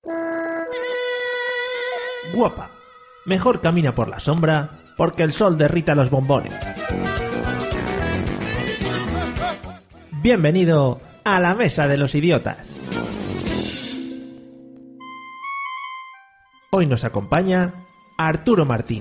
Guapa, mejor camina por la sombra porque el sol derrita los bombones. Bienvenido a la Mesa de los Idiotas. Hoy nos acompaña Arturo Martín.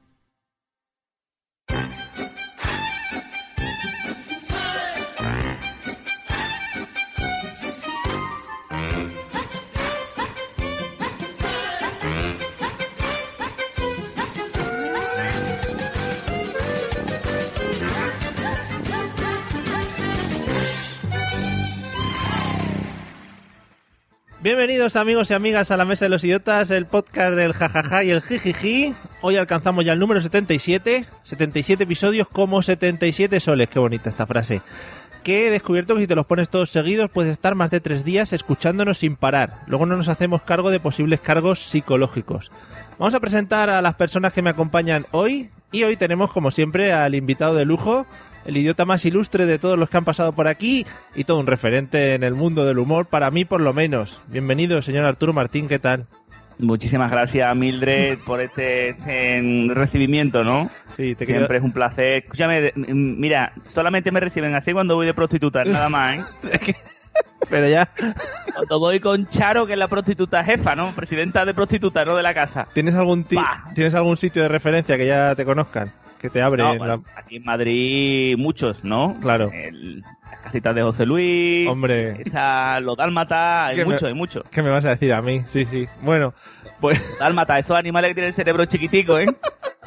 Bienvenidos amigos y amigas a la Mesa de los Idiotas, el podcast del jajaja y el jijiji. Hoy alcanzamos ya el número 77 episodios como 77 soles, qué bonita esta frase. Que he descubierto que si te los pones todos seguidos puedes estar más de 3 días escuchándonos sin parar. Luego no nos hacemos cargo de posibles cargos psicológicos. Vamos a presentar a las personas que me acompañan hoy. Y hoy tenemos como siempre al invitado de lujo, el idiota más ilustre de todos los que han pasado por aquí y todo un referente en el mundo del humor, para mí por lo menos. Bienvenido, señor Arturo Martín, ¿qué tal? Muchísimas gracias, Mildred, por este recibimiento, ¿no? Sí, siempre es un placer. Escúchame, mira, solamente me reciben así cuando voy de prostituta, nada más, ¿eh? Pero ya... Cuando voy con Charo, que es la prostituta jefa, ¿no? Presidenta de prostituta, no de la casa. ¿Tienes algún sitio de referencia que ya te conozcan? Que te abre. No, bueno, aquí en Madrid muchos, ¿no? Claro. Las casitas de José Luis. Hombre. Está los dálmatas, hay mucho. ¿Qué me vas a decir a mí? Sí. Bueno, pues... Dálmatas, esos animales que tienen el cerebro chiquitico, ¿eh?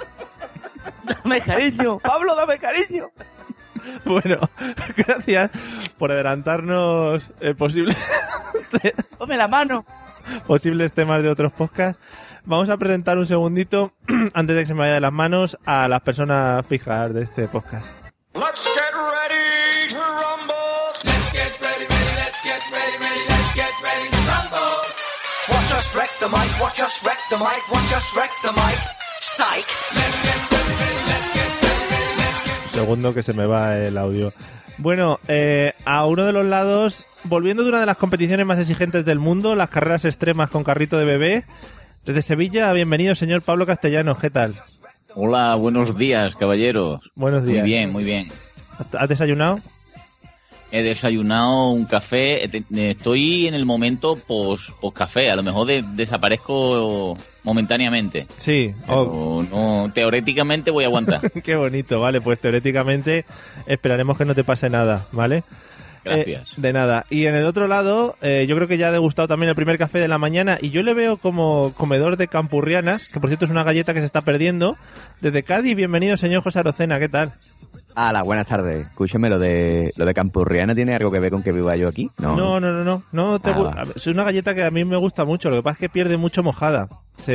Dame cariño, Pablo, dame cariño. Bueno, gracias por adelantarnos posibles... Ponme la mano. Posibles temas de otros podcasts. Vamos a presentar un segundito, antes de que se me vaya de las manos, a las personas fijas de este podcast. Let's get ready to rumble. Let's get ready, let's get ready, let's get ready to rumble. Watch us wreck the mic, watch us wreck the mic, watch us wreck the mic. Psych. Let's get ready, let's get ready, let's get ready. Segundo que se me va el audio. Bueno, a uno de los lados, volviendo de una de las competiciones más exigentes del mundo, las carreras extremas con carrito de bebé, desde Sevilla, bienvenido señor Pablo Castellanos, ¿qué tal? Hola, buenos días, caballeros. Buenos días. Muy bien. ¿Has desayunado? He desayunado un café, estoy en el momento post café, a lo mejor desaparezco momentáneamente. Sí. Pero no, teóricamente voy a aguantar. Qué bonito, vale, pues teóricamente esperaremos que no te pase nada, ¿vale? Gracias. De nada. Y en el otro lado, yo creo que ya ha degustado también el primer café de la mañana y yo le veo como comedor de campurrianas, que por cierto es una galleta que se está perdiendo. Desde Cádiz, bienvenido señor José Arocena, ¿qué tal? Hola, buenas tardes. Escúchame, lo de campurriana tiene algo que ver con que viva yo aquí. No. Vale. Es una galleta que a mí me gusta mucho, lo que pasa es que pierde mucho mojada.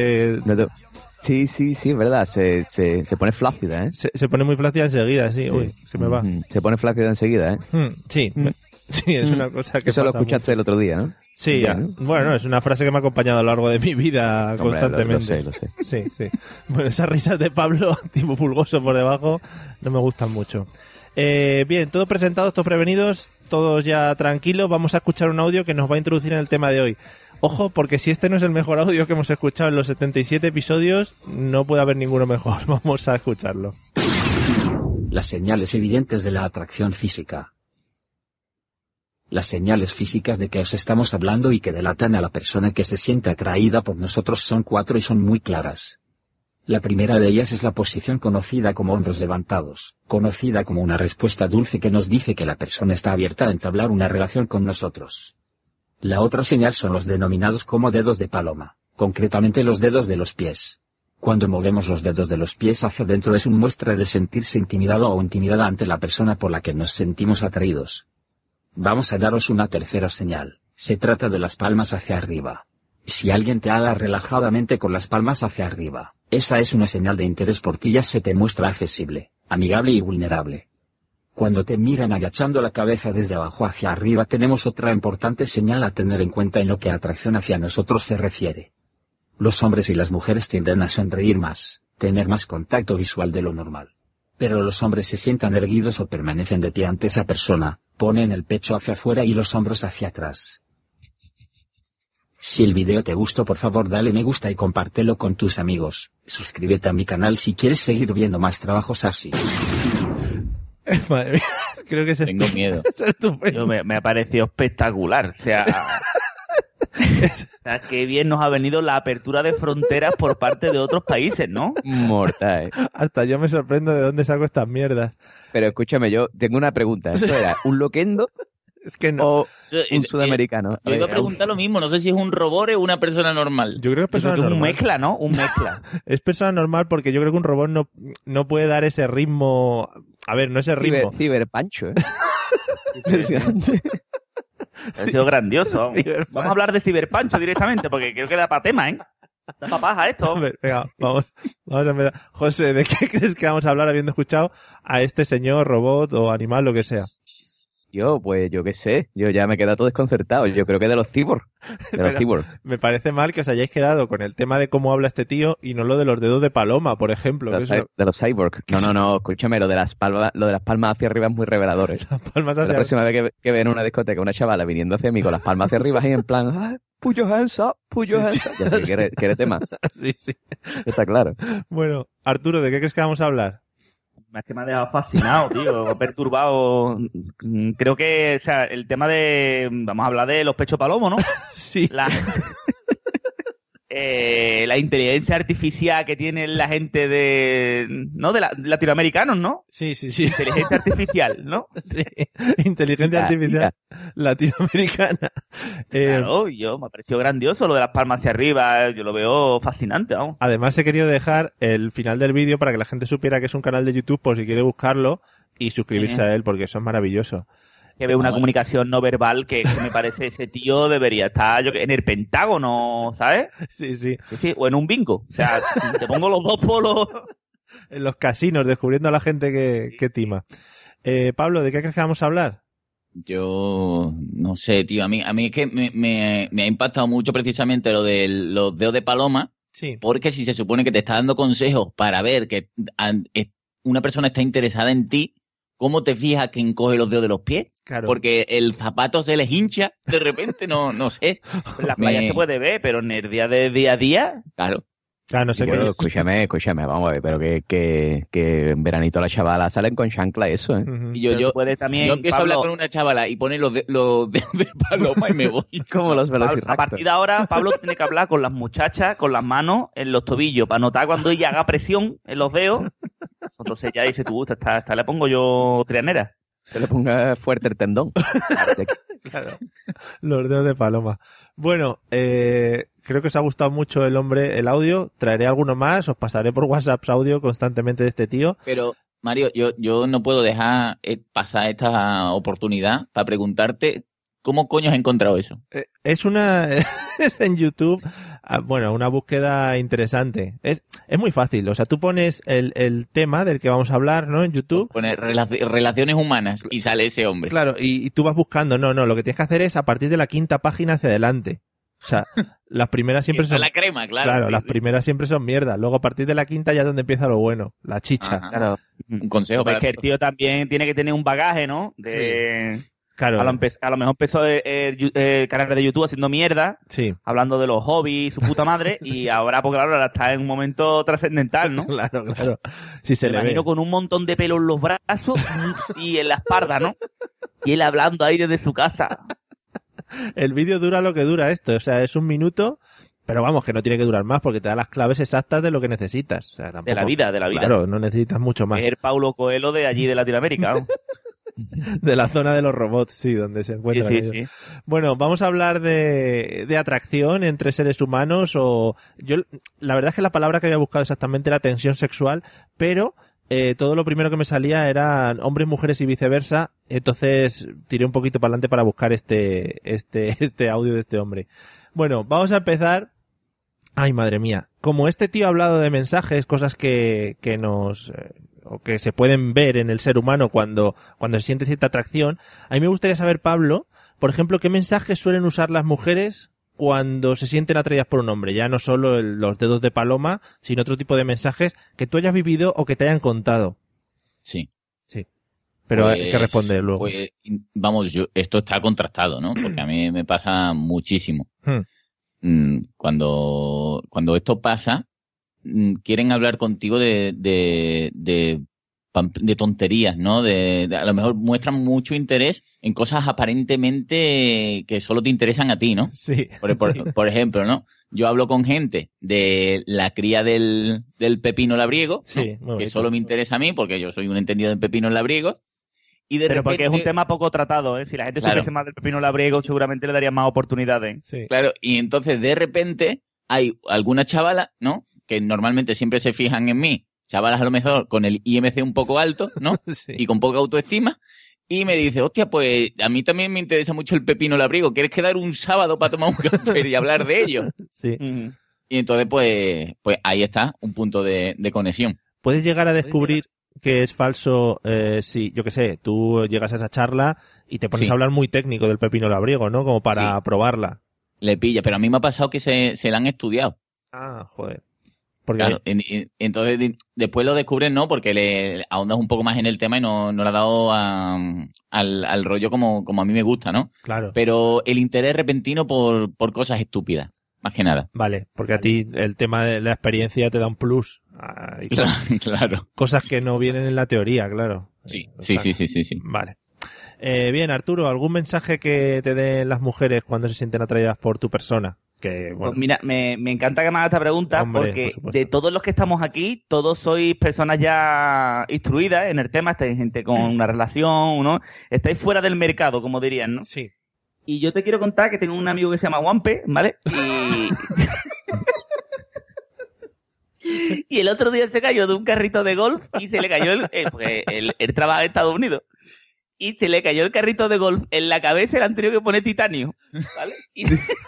Sí, es verdad. Se pone flácida, ¿eh? Se pone muy flácida enseguida, sí. Uy, se me va. Se pone flácida enseguida, ¿eh? Sí. Sí, es una cosa que eso pasa lo escuchaste mucho. El otro día, ¿no? Sí, bueno, es una frase que me ha acompañado a lo largo de mi vida. Hombre, constantemente. Lo sé. Sí. Bueno, esas risas de Pablo, tipo pulgoso por debajo, no me gustan mucho. Bien, todos presentados, todos prevenidos, todos ya tranquilos. Vamos a escuchar un audio que nos va a introducir en el tema de hoy. Ojo, porque si este no es el mejor audio que hemos escuchado en los 77 episodios, no puede haber ninguno mejor. Vamos a escucharlo. Las señales evidentes de la atracción física. Las señales físicas de que os estamos hablando y que delatan a la persona que se siente atraída por nosotros son 4 y son muy claras. La primera de ellas es la posición conocida como hombros levantados, conocida como una respuesta dulce que nos dice que la persona está abierta a entablar una relación con nosotros. La otra señal son los denominados como dedos de paloma, concretamente los dedos de los pies. Cuando movemos los dedos de los pies hacia adentro es una muestra de sentirse intimidado o intimidada ante la persona por la que nos sentimos atraídos. Vamos a daros una tercera señal. Se trata de las palmas hacia arriba. Si alguien te habla relajadamente con las palmas hacia arriba, esa es una señal de interés por ti, ya se te muestra accesible, amigable y vulnerable. Cuando te miran agachando la cabeza desde abajo hacia arriba tenemos otra importante señal a tener en cuenta en lo que a atracción hacia nosotros se refiere. Los hombres y las mujeres tienden a sonreír más, tener más contacto visual de lo normal. Pero los hombres se sientan erguidos o permanecen de pie ante esa persona, ponen el pecho hacia afuera y los hombros hacia atrás. Si el video te gustó, por favor dale me gusta y compártelo con tus amigos. Suscríbete a mi canal si quieres seguir viendo más trabajos así. Madre mía, creo que es Tengo miedo. Es estupendo. Me ha parecido espectacular. O sea, qué bien nos ha venido la apertura de fronteras por parte de otros países, ¿no? Mortal. Hasta yo me sorprendo de dónde saco estas mierdas. Pero escúchame, yo tengo una pregunta. ¿Eso era un loquendo Es que no. o un sudamericano? Yo iba a preguntar lo mismo, no sé si es un robot o una persona normal. Yo creo que es Yo creo persona que es un normal. mezcla, ¿no? Un mezcla. Es persona normal porque yo creo que un robot no puede dar ese ritmo. A ver, no ese ritmo. Ciberpancho, ¿eh? Impresionante. Ha sido grandioso. Vamos. Ciberpancho. Vamos a hablar de Ciberpancho directamente, porque creo que da para tema, ¿eh? Da para paja esto. Hombre, venga, vamos a empezar. José, ¿de qué crees que vamos a hablar habiendo escuchado a este señor, robot o animal, lo que sea? Pues yo qué sé. Yo ya me he quedado todo desconcertado. Yo creo que de los cyborg. De los Pero- cyborg. Me parece mal que os hayáis quedado con el tema de cómo habla este tío y no lo de los dedos de paloma, por ejemplo. Que eso- De los cyborg. No, escúchame, lo de las palmas hacia arriba es muy revelador, ¿eh? las palmas La hacia próxima vez que vea en una discoteca una chavala viniendo hacia mí con las palmas hacia arriba y en plan, "Ah, put your hands up, put your Sí, hands up". Ya sé, quiere tema, Sí, sí. está claro. Bueno, Arturo, ¿de qué crees que vamos a hablar? Es que me ha dejado fascinado, tío, perturbado. Creo que, o sea, el tema de... Vamos a hablar de los pechos palomos, ¿no? Sí. La, la inteligencia artificial que tiene la gente de... ¿No? De latinoamericanos, ¿no? Sí, sí, sí. Inteligencia artificial, ¿no? Sí. Inteligencia Ica, artificial latinoamericana. Claro, me ha parecido grandioso lo de las palmas hacia arriba. Yo lo veo fascinante, vamos. Además, he querido dejar el final del vídeo para que la gente supiera que es un canal de YouTube por si quiere buscarlo y suscribirse a él, porque eso es maravilloso. Que ve una Bueno. comunicación no verbal que me parece ese tío debería estar en el Pentágono, ¿sabes? Sí, sí. Sí, o en un bingo. O sea, te pongo los dos polos. En los casinos, descubriendo a la gente que tima. Pablo, ¿de qué crees que vamos a hablar? Yo no sé, tío. A mí es que me ha impactado mucho precisamente lo de los dedos de paloma, Sí. porque si se supone que te está dando consejos para ver que una persona está interesada en ti, ¿cómo te fijas que encoge los dedos de los pies? Claro. Porque el zapato se les hincha de repente, no sé. En la playa Me- se puede ver, pero en el día de día a día, Claro. Claro, no sé Bueno, qué. escúchame, vamos a ver, pero que en veranito las chavalas salen con chancla eso, ¿eh? Ujú. Y yo, pero yo, tú puedes también, yo empiezo Pablo, a hablar con una chavala y pone los dedos de paloma y me voy. Como los a velociraptors. partir de ahora, Pablo tiene que hablar con las muchachas, con las manos en los tobillos, para notar cuando ella haga presión en los dedos. Entonces ya dice, tú, esta le pongo yo trianera. Se le ponga fuerte el tendón. Claro. Los dedos de paloma. Bueno, creo que os ha gustado mucho el audio. Traeré alguno más, os pasaré por WhatsApp audio constantemente de este tío. Pero, Mario, yo no puedo dejar pasar esta oportunidad para preguntarte cómo coño has encontrado eso. Es una es en YouTube, bueno, una búsqueda interesante. Es muy fácil, o sea, tú pones el tema del que vamos a hablar, ¿no? En YouTube. Pone relaciones humanas y sale ese hombre. Claro, y tú vas buscando. No, lo que tienes que hacer es a partir de la 5ª página hacia adelante. O sea, las primeras siempre Esa son... es la crema, claro. Claro, sí, las sí. primeras siempre son mierda. Luego a partir de la 5ª ya es donde empieza lo bueno, la chicha. Ajá. Claro. Un consejo Es para que el tío también tiene que tener un bagaje, ¿no? Claro, A lo mejor empezó el canal de YouTube haciendo mierda, sí, hablando de los hobbies, su puta madre, y ahora, porque claro, ahora está en un momento trascendental, ¿no? claro. Si se Me le ve. imagino con un montón de pelo en los brazos y en la espalda, ¿no? Y él hablando ahí desde su casa. El vídeo dura lo que dura esto, o sea, es 1 minuto, pero vamos, que no tiene que durar más porque te da las claves exactas de lo que necesitas. O sea, tampoco, De la vida. Claro, no necesitas mucho más. Es el Paulo Coelho de allí de Latinoamérica, ¿no? De la zona de los robots, sí, donde se encuentran Sí, ellos. sí. Bueno, vamos a hablar de atracción entre seres humanos la verdad es que la palabra que había buscado exactamente era tensión sexual, pero todo lo primero que me salía eran hombres, mujeres y viceversa, entonces tiré un poquito para adelante para buscar este audio de este hombre. Bueno, vamos a empezar. Ay, madre mía. Como este tío ha hablado de mensajes, cosas que nos o que se pueden ver en el ser humano cuando se siente cierta atracción, a mí me gustaría saber, Pablo, por ejemplo, qué mensajes suelen usar las mujeres cuando se sienten atraídas por un hombre, ya no solo los dedos de paloma, sino otro tipo de mensajes que tú hayas vivido o que te hayan contado. Sí. Pero Pues, hay que responder luego. Pues, vamos, esto está contrastado, ¿no? Porque a mí me pasa muchísimo. Hmm. cuando esto pasa, quieren hablar contigo de tonterías, ¿no? A lo mejor muestran mucho interés en cosas aparentemente que solo te interesan a ti, ¿no? Sí. Por ejemplo, ¿no? Yo hablo con gente de la cría del pepino labriego, ¿no? Sí, muy que bonito. solo me interesa a mí porque yo soy un entendido del pepino labriego. Y de Pero repente, porque es un tema poco tratado, ¿eh? Si la gente Claro. supiese más del pepino labriego, seguramente le daría más oportunidades. Sí. Claro, y entonces de repente hay alguna chavala, ¿no? Que normalmente siempre se fijan en mí, chavalas a lo mejor con el IMC un poco alto, ¿no? Sí. Y con poca autoestima, y me dice, hostia, pues a mí también me interesa mucho el pepino labriego, ¿quieres quedar un sábado para tomar un café y hablar de ello? Sí. Ujú. Y entonces, pues ahí está, un punto de conexión. Puedes llegar a descubrir que es falso si, yo qué sé, tú llegas a esa charla y te pones Sí. a hablar muy técnico del pepino labriego, ¿no? Como para Sí. probarla. Le pilla, pero a mí me ha pasado que se la han estudiado. Ah, joder. Porque Claro, entonces después lo descubren, ¿no? Porque le ahondas un poco más en el tema y no le ha dado al rollo como a mí me gusta, ¿no? claro. Pero el interés repentino por cosas estúpidas, más que nada. Vale, porque a ti el tema de la experiencia te da un plus. Y Claro. cosas que no vienen en la teoría, claro. Sí. Exacto. Vale. Bien, Arturo, ¿algún mensaje que te den las mujeres cuando se sienten atraídas por tu persona? Que, bueno, Pues mira, me encanta que me hagas esta pregunta Hombre, porque por supuesto. de todos los que estamos aquí, todos sois personas ya instruidas en el tema, estáis gente con una relación, ¿no? Estáis fuera del mercado, como dirían, ¿no? sí. Y yo te quiero contar que tengo un amigo que se llama Juanpe, ¿vale? Y el otro día se cayó de un carrito de golf y se le cayó porque él trabaja en Estados Unidos. Y se le cayó el carrito de golf en la cabeza y le han tenido que poner titanio, ¿vale? Y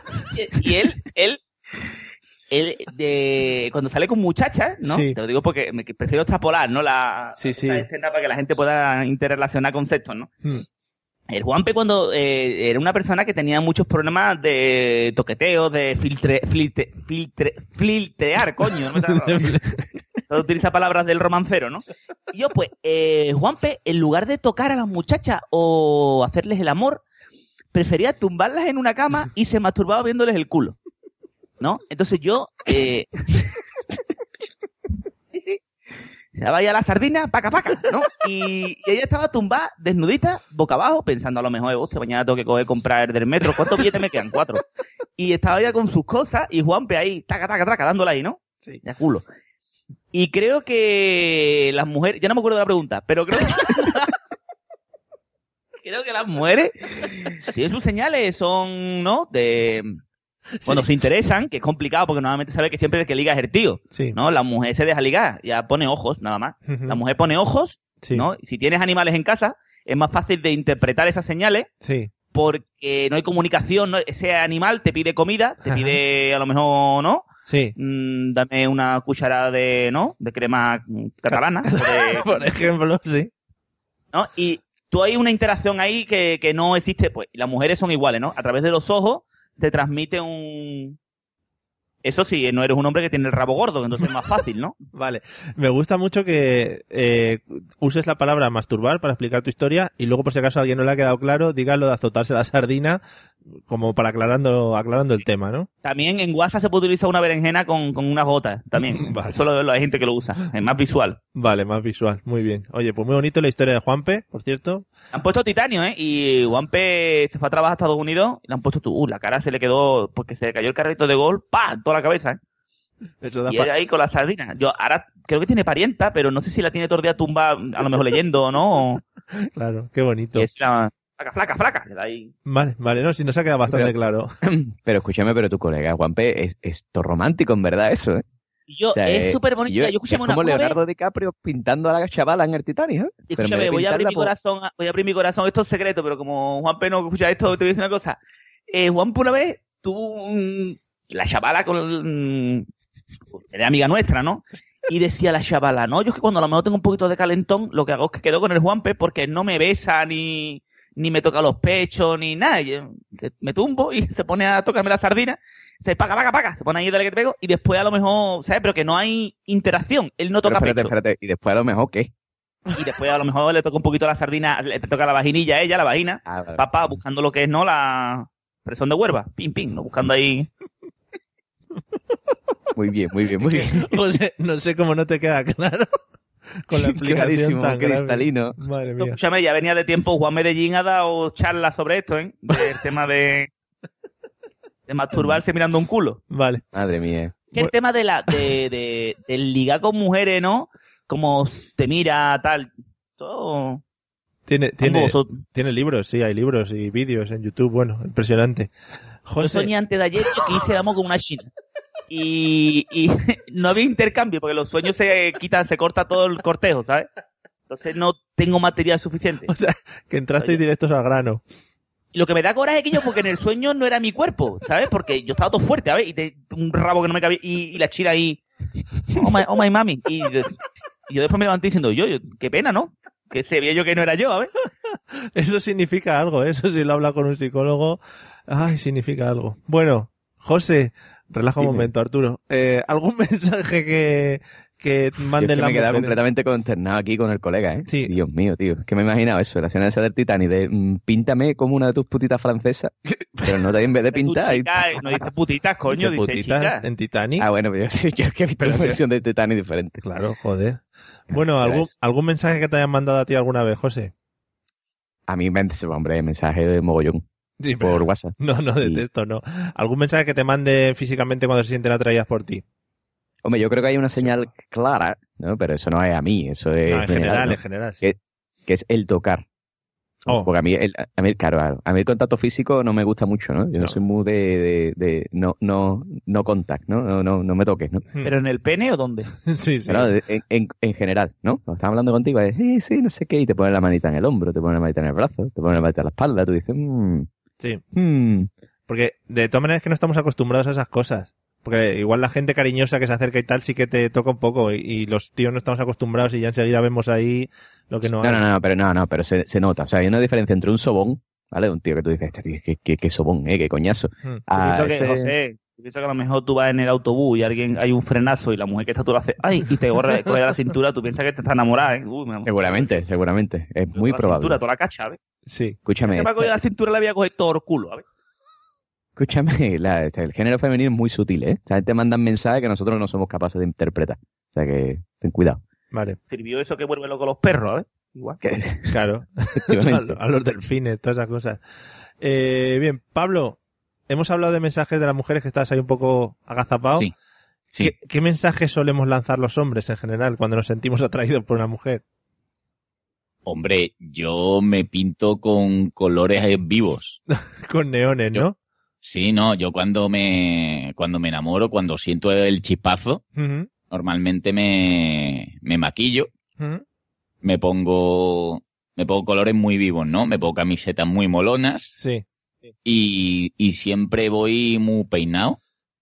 él cuando sale con muchachas, ¿no? Sí. Te lo digo porque prefiero extrapolar, ¿no? Sí, sí. La escena para que la gente pueda interrelacionar conceptos, ¿no? Hmm. El Juanpe cuando era una persona que tenía muchos problemas de toqueteo, de filtrear, coño. No me utiliza palabras del romancero, ¿no? Y yo, pues, Juanpe, en lugar de tocar a las muchachas o hacerles el amor, prefería tumbarlas en una cama y se masturbaba viéndoles el culo, ¿no? Entonces yo... se daba ya la sardina, paca, ¿no? Y ella estaba tumbada, desnudita, boca abajo, pensando a lo mejor, hostia, mañana tengo que comprar del metro. ¿Cuántos billetes me quedan? 4. Y estaba ella con sus cosas y Juanpe ahí, taca, dándola ahí, ¿no? Sí. De culo. Y creo que las mujeres, ya no me acuerdo de la pregunta, pero creo que las mujeres tienen sus señales, son, ¿no? Cuando se interesan, que es complicado porque normalmente sabe que siempre el que liga es el tío, Sí. ¿no? La mujer se deja ligar, ya pone ojos, nada más. Ujú. La mujer pone ojos, Sí. ¿no? Y si tienes animales en casa, es más fácil de interpretar esas señales Sí. porque no hay comunicación, ¿no? Ese animal te pide comida, te Ajá. pide a lo mejor, ¿no? Sí. Dame una cucharada de, ¿no? De crema catalana. Por ejemplo, sí. ¿No? Y tú hay una interacción ahí que no existe, pues. Y las mujeres son iguales, ¿no? A través de los ojos te transmite un... Eso sí, no eres un hombre que tiene el rabo gordo, entonces es más fácil, ¿no? Vale. Me gusta mucho que uses la palabra masturbar para explicar tu historia y luego, por si acaso a alguien no le ha quedado claro, digas lo de azotarse la sardina como para aclarando el tema, ¿no? También en WhatsApp se puede utilizar una berenjena con unas gotas, también. Vale. Solo hay gente que lo usa, es más visual. Vale, más visual. Muy bien. Oye, pues muy bonito la historia de Juanpe, por cierto. Han puesto titanio, ¿eh? Y Juanpe se fue a trabajar a Estados Unidos y le han puesto la cara se le quedó porque se le cayó el carrito de golf, ¡pam! Toda la cabeza, ¿eh? Eso da Y él ahí con la sardina. Yo ahora creo que tiene parienta, pero no sé si la tiene todo el día tumba, a lo mejor leyendo o no. Claro, qué bonito. Y es la flaca. Le da ahí. Vale, no, si nos ha quedado bastante Pero- claro. Pero escúchame, pero tu colega Juanpe es todo romántico, en verdad, eso, ¿eh? Y yo, O sea, es súper bonito. Yo es escúchame como una vez. Leonardo DiCaprio pintando a la chavala en el Titanic, ¿eh? Pero en vez Escúchame, de voy a abrir mi pintarla, corazón, esto es secreto, pero como Juanpe no escucha esto, te voy a decir una cosa. Juanpe una vez tuvo la chavala era amiga nuestra, ¿no? Y decía la chavala, no, yo es que cuando a lo mejor tengo un poquito de calentón, lo que hago es que quedo con el Juanpe porque no me besa ni me toca los pechos ni nada. Y yo me tumbo y se pone a tocarme la sardina, se paga, se pone ahí, dale que te pego, y después a lo mejor, ¿sabes? Pero que no hay interacción, él no toca Pero pecho. espérate. Y después a lo mejor, ¿qué? Y después a lo mejor le toca un poquito la sardina, le toca la vaginilla a ella, la vagina, Ah, vale. papá, buscando lo que es, ¿no? La presión de huerva, pim, no buscando ahí. Muy bien, muy bien, muy bien. José, no sé cómo no te queda claro con la explicación Clarísimo, tan grave. cristalino. Madre mía. Escúchame, ya venía de tiempo. Juan Medellín ha dado charlas sobre esto, ¿eh? Del tema de masturbarse mirando un culo. Vale. Madre mía. Que el tema del ligar con mujeres, ¿no? Como te mira, tal. Todo. Tiene libros, sí, hay libros y vídeos en YouTube, bueno, impresionante. Yo José, soñé antes de ayer que hice el amor con una china. Y no había intercambio, porque los sueños se quitan, se corta todo el cortejo, ¿sabes? Entonces no tengo material suficiente. o sea, que entraste directos al grano. Y lo que me da coraje es que porque en el sueño no era mi cuerpo, ¿sabes? Porque yo estaba todo fuerte, ¿sabes? Y un rabo que no me cabía, y la china ahí, oh my mami. Y yo después me levanté diciendo, yo, qué pena, ¿no? Que se veía yo que no era yo, ¿sabes? Eso significa algo, eso si lo habla con un psicólogo, ay, significa algo. Bueno, José, relaja un Dime. momento, Arturo. ¿Algún mensaje que Yo es manden que las me he quedado mujeres? completamente consternado aquí con el colega, ¿eh? Sí. Dios mío, tío. Es que me he imaginado eso, la escena esa del Titanic, de píntame como una de tus putitas francesas, pero no en vez de pintar. No dice putitas, coño, Dice dice putitas chicas. en Titanic. Ah, bueno, pero yo es que he visto Pero una que- versión de Titanic diferente. Claro, joder. Bueno, Era eso. ¿algún mensaje que te hayan mandado a ti alguna vez, José? A mí me hombre, mensaje de mogollón Sí, por WhatsApp. No, de Sí. texto, no. ¿Algún mensaje que te mande físicamente cuando se sienten atraídas por ti? Hombre, yo creo que hay una señal clara, ¿no? Pero eso no es a mí, eso es No, en general, ¿no? en general. Sí. Que es el tocar. Oh. Porque claro, a mí el contacto físico no me gusta mucho, ¿no? Yo No. no soy muy de no contact, ¿no? No me toques, ¿no? ¿Pero en el pene o dónde? Sí, sí. Pero en general, ¿no? Cuando están hablando contigo, es, sí, no sé qué, y te ponen la manita en el hombro, te ponen la manita en el brazo, te ponen la manita en la espalda, tú dices, Sí. Porque de todas maneras es que no estamos acostumbrados a esas cosas. Porque igual la gente cariñosa que se acerca y tal sí que te toca un poco y los tíos no estamos acostumbrados y ya enseguida vemos ahí lo que no hay. pero se nota. O sea, hay una diferencia entre un sobón, ¿vale? Un tío que tú dices, este tío, qué sobón, qué coñazo. Hmm. Ah, Yo pienso que, ese- José, yo pienso que a lo mejor tú vas en el autobús y hay un frenazo y la mujer que está tú lo hace, ¡ay! Y te corre de la cintura, tú piensas que te está enamorada, ¿eh? Uy, me Seguramente. Es muy la probable. cintura, toda la cacha, ¿ves? Sí. Escúchame, Te va a coger la cintura, la voy a coger todo el culo, ¿sabes? el género femenino es muy sutil, ¿eh? O sea, te mandan mensajes que nosotros no somos capaces de interpretar. O sea que ten cuidado. Vale. Sirvió eso que vuelve loco los perros, ¿sabes? Igual. Que- Claro. efectivamente. a los delfines, todas esas cosas. Bien, Pablo, hemos hablado de mensajes de las mujeres que estás ahí un poco agazapado. Sí. Sí. ¿Qué mensajes solemos lanzar los hombres en general cuando nos sentimos atraídos por una mujer? Hombre, yo me pinto con colores vivos. Con neones, ¿no? Sí, no, yo cuando me enamoro, cuando siento el chispazo, Ujú, normalmente me maquillo, ujú. me pongo colores muy vivos, ¿no? Me pongo camisetas muy molonas Sí. y siempre voy muy peinado,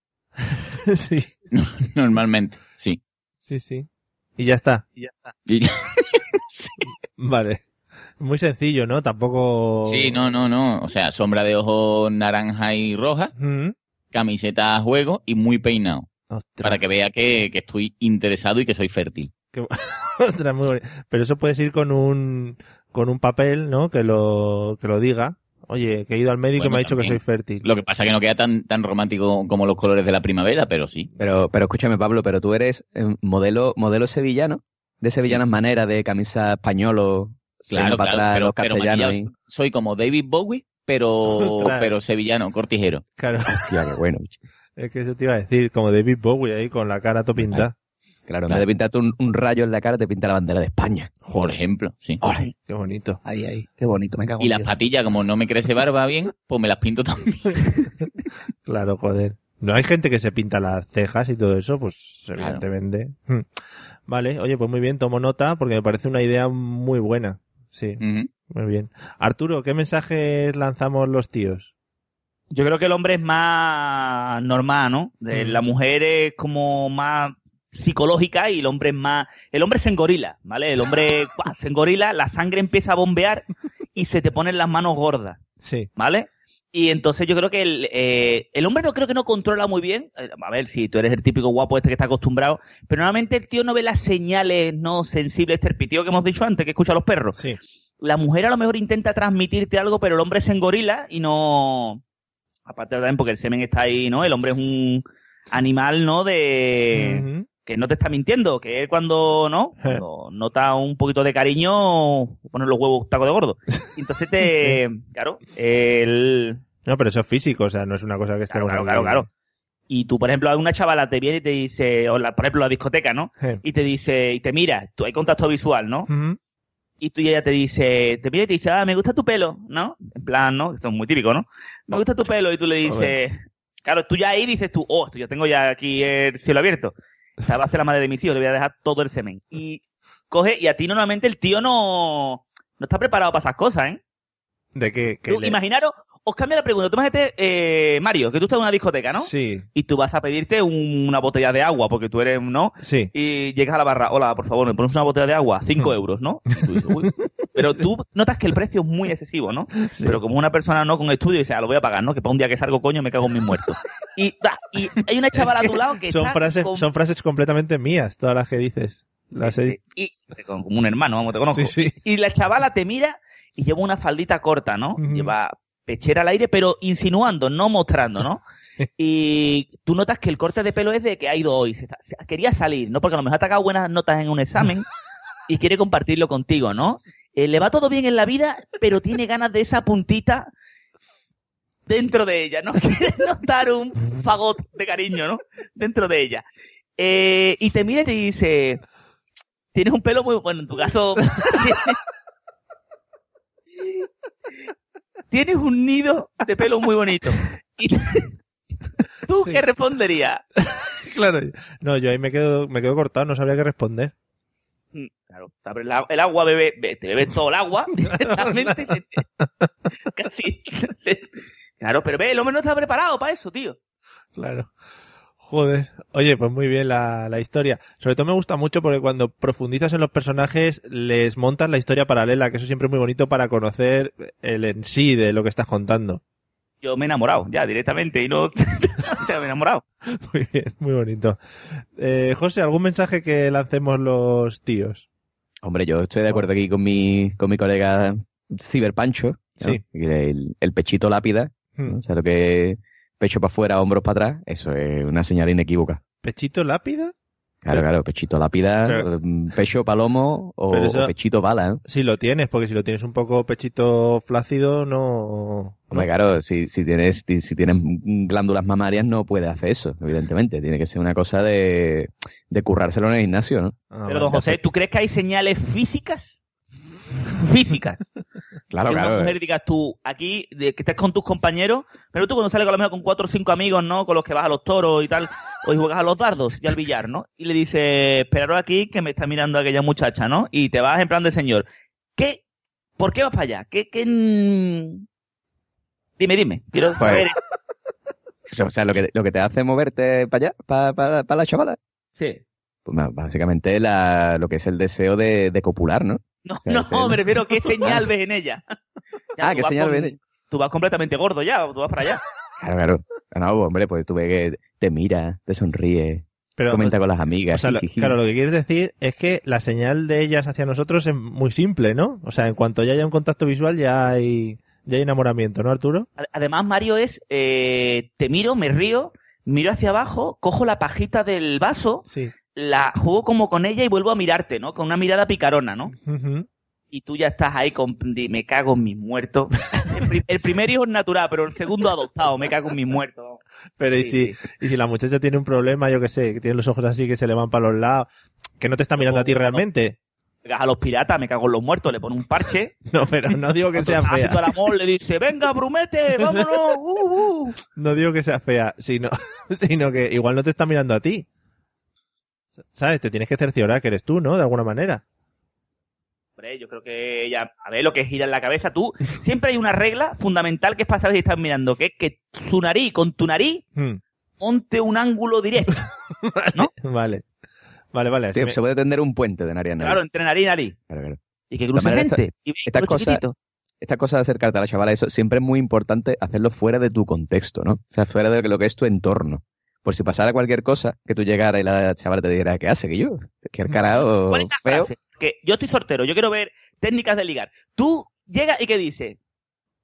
Sí. normalmente, sí. Sí. Y ya está. Y ya está. Y- sí. Vale. Muy sencillo, ¿no? Tampoco... Sí, no. O sea, sombra de ojos naranja y roja, Ujú. camiseta a juego y muy peinado. Ostras, Para que vea que estoy interesado y que soy fértil. ostras, muy bonito. Pero eso puedes ir con un papel, ¿no? Que lo diga. Oye, que he ido al médico y Bueno, me ha dicho que soy también. fértil. Lo que pasa es que no queda tan romántico como los colores de la primavera, pero sí. Pero escúchame, Pablo, pero tú eres modelo sevillano, de sevillanas maneras, de camisa pañuelo, Claro, para atrás, los castellanos. maquillado soy como David Bowie, pero Ostras. sevillano, cortijero. Claro, Hostia, qué bueno. es que eso te iba a decir, como David Bowie ahí con la cara todo pintada. Claro, en vez de pintarte un rayo en la cara, te pinta la bandera de España. Por ejemplo, sí. Ole. Qué bonito. Ahí. Qué bonito, me cago Y las patillas, como no me crece barba bien, pues me las pinto también. Claro, joder. No hay gente que se pinta las cejas y todo eso, pues evidentemente. Vale, oye, pues muy bien, tomo nota porque me parece una idea muy buena. Sí, Ujú. muy bien. Arturo, ¿qué mensajes lanzamos los tíos? Yo creo que el hombre es más normal, ¿no? La mujer es como más psicológica y el hombre es más... El hombre se engorila, ¿vale? El hombre se engorila, la sangre empieza a bombear y se te ponen las manos gordas, Sí. ¿vale? Y entonces yo creo que el hombre no creo que no controla muy bien. A ver, si tú eres el típico guapo este que está acostumbrado, pero normalmente el tío no ve las señales no sensibles, este el pitío que hemos dicho antes, que escucha a los perros. Sí. La mujer a lo mejor intenta transmitirte algo, pero el hombre se engorila y no... Aparte también porque el semen está ahí, ¿no? El hombre es un animal, ¿no? De... Ujú. Que no te está mintiendo, que es cuando, ¿no? Cuando nota un poquito de cariño, poner los huevos taco de gordo. Y entonces claro, No, pero eso es físico, o sea, no es una cosa que esté... Claro. Y tú, por ejemplo, una chavala te viene y te dice, por ejemplo, la discoteca, ¿no? Y te dice, y te mira, tú hay contacto visual, ¿no? Ujú. Y tú y ella te mira y te dice, me gusta tu pelo, ¿no? En plan, ¿no? Esto es muy típico, ¿no? Me gusta tu pelo. Y tú le dices, claro, tú ya ahí dices tú, esto ya tengo ya aquí el cielo abierto. O sea, va a ser la madre de mis hijos, le voy a dejar todo el semen. Y coge, y a ti normalmente el tío no está preparado para esas cosas, ¿eh? ¿De qué? Imaginaros, os cambia la pregunta. Tú imagínate, Mario, que tú estás en una discoteca, ¿no? Sí. Y tú vas a pedirte una botella de agua, porque tú eres, ¿no? Sí. Y llegas a la barra, hola, por favor, me pones una botella de agua, 5 euros, ¿no? Y tú dices, uy. Pero tú notas que el precio es muy excesivo, ¿no? Sí. Pero como una persona no con estudio dice, lo voy a pagar, ¿no? Que para un día que salgo, coño, me cago en mis muertos. Y hay una chavala a tu lado que son está son frases completamente mías, todas las que dices. Las he... y como un hermano, vamos, te conozco. Sí. Y la chavala te mira y lleva una faldita corta, ¿no? Ujú. Lleva pechera al aire, pero insinuando, no mostrando, ¿no? Y tú notas que el corte de pelo es de que ha ido hoy. Quería salir, ¿no? Porque a lo mejor ha sacado buenas notas en un examen y quiere compartirlo contigo, ¿no? Le va todo bien en la vida, pero tiene ganas de esa puntita dentro de ella, ¿no? Quiere notar un fagot de cariño, ¿no? Dentro de ella. Y te mira y te dice, tienes un pelo muy bueno, en tu caso... Tienes un nido de pelo muy bonito. ¿Y tú qué responderías? Claro. No, yo ahí me quedo cortado, no sabría qué responder. Claro, te abres el agua, te bebes todo el agua directamente. Casi. Claro, pero el hombre no está preparado para eso, tío. Claro. Joder. Oye, pues muy bien la historia. Sobre todo me gusta mucho porque cuando profundizas en los personajes les montas la historia paralela, que eso siempre es muy bonito para conocer el en sí de lo que estás contando. Yo me he enamorado ya directamente y no... me he enamorado. Muy bien, muy bonito. José, ¿algún mensaje que lancemos los tíos? Hombre, yo estoy de acuerdo aquí con mi colega Ciberpancho, ¿no? Sí. El pechito lápida, ¿no? O sea, lo que pecho para afuera, hombros para atrás, eso es una señal inequívoca. ¿Pechito lápida? Claro, pechito lápida, Pero- pecho palomo Pero eso- o pechito bala, ¿no? Si lo tienes, porque si lo tienes un poco pechito flácido, no... Hombre, claro, si tienes glándulas mamarias no puedes hacer eso, evidentemente. Tiene que ser una cosa de currárselo en el gimnasio, ¿no? Ah, Pero, don José, ¿tú crees que hay señales físicas? Físicas. Claro, que una claro. mujer digas tú, aquí, que estés con tus compañeros, pero tú cuando sales con lo mejor con 4 o 5 amigos, ¿no? Con los que vas a los toros y tal, o juegas a los dardos y al billar, ¿no? Y le dices, esperaros aquí que me está mirando aquella muchacha, ¿no? Y te vas en plan de señor. ¿Qué? ¿Por qué vas para allá? Dime. Quiero saber. O sea, lo que te hace moverte para allá, para la chavala. Sí. Pues básicamente lo que es el deseo de copular, ¿no? No, me refiero, ¿qué señal ves en ella? Ya, tú ¿qué vas señal ves en ella? Tú vas completamente gordo ya, tú vas para allá. Claro. No, hombre, pues tú ves que te mira, te sonríe, Pero, comenta con las o amigas. sea, jijiji. claro, lo que quieres decir es que la señal de ellas hacia nosotros es muy simple, ¿no? O sea, en cuanto ya haya un contacto visual ya hay enamoramiento, ¿no, Arturo? Además, Mario es, te miro, me río, miro hacia abajo, cojo la pajita del vaso, Sí. la juego como con ella y vuelvo a mirarte, ¿no? Con una mirada picarona, ¿no? Ujú. Y tú ya estás ahí con, me cago en mis muertos. El primer hijo es natural, pero el segundo adoptado, me cago en mis muertos. Pero Sí. y si la muchacha tiene un problema, yo qué sé, que tiene los ojos así que se le van para los lados, que no te está mirando a ti No. realmente. Llegas a los piratas, me cago en los muertos, le pone un parche. No, pero no digo que sea Hace fea. todo el amor, le dice, venga, Brumete, vámonos. No digo que sea fea, sino que igual no te está mirando a ti. ¿Sabes? Te tienes que cerciorar que eres tú, ¿no? De alguna manera. Hombre, yo creo que ella, a ver lo que gira en la cabeza, tú, siempre hay una regla fundamental que es para saber si estás mirando, que es que su nariz, con tu nariz, ponte un ángulo directo. ¿No? Vale. Sí, se puede tender un puente de nariz a nariz. Claro, entre nariz y nariz. Claro. Y que cruce De manera, gente. Y ve Estas lo cosas, chiquitito. esta cosa de acercarte a la chavala, eso siempre es muy importante hacerlo fuera de tu contexto, ¿no? O sea, fuera de lo que es tu entorno. Por si pasara cualquier cosa, que tú llegaras y la chavala te dijera, ¿qué hace? Que yo, que carajo ¿Cuál es la feo. frase? Que yo estoy soltero, yo quiero ver técnicas de ligar. Tú llegas y ¿qué dices?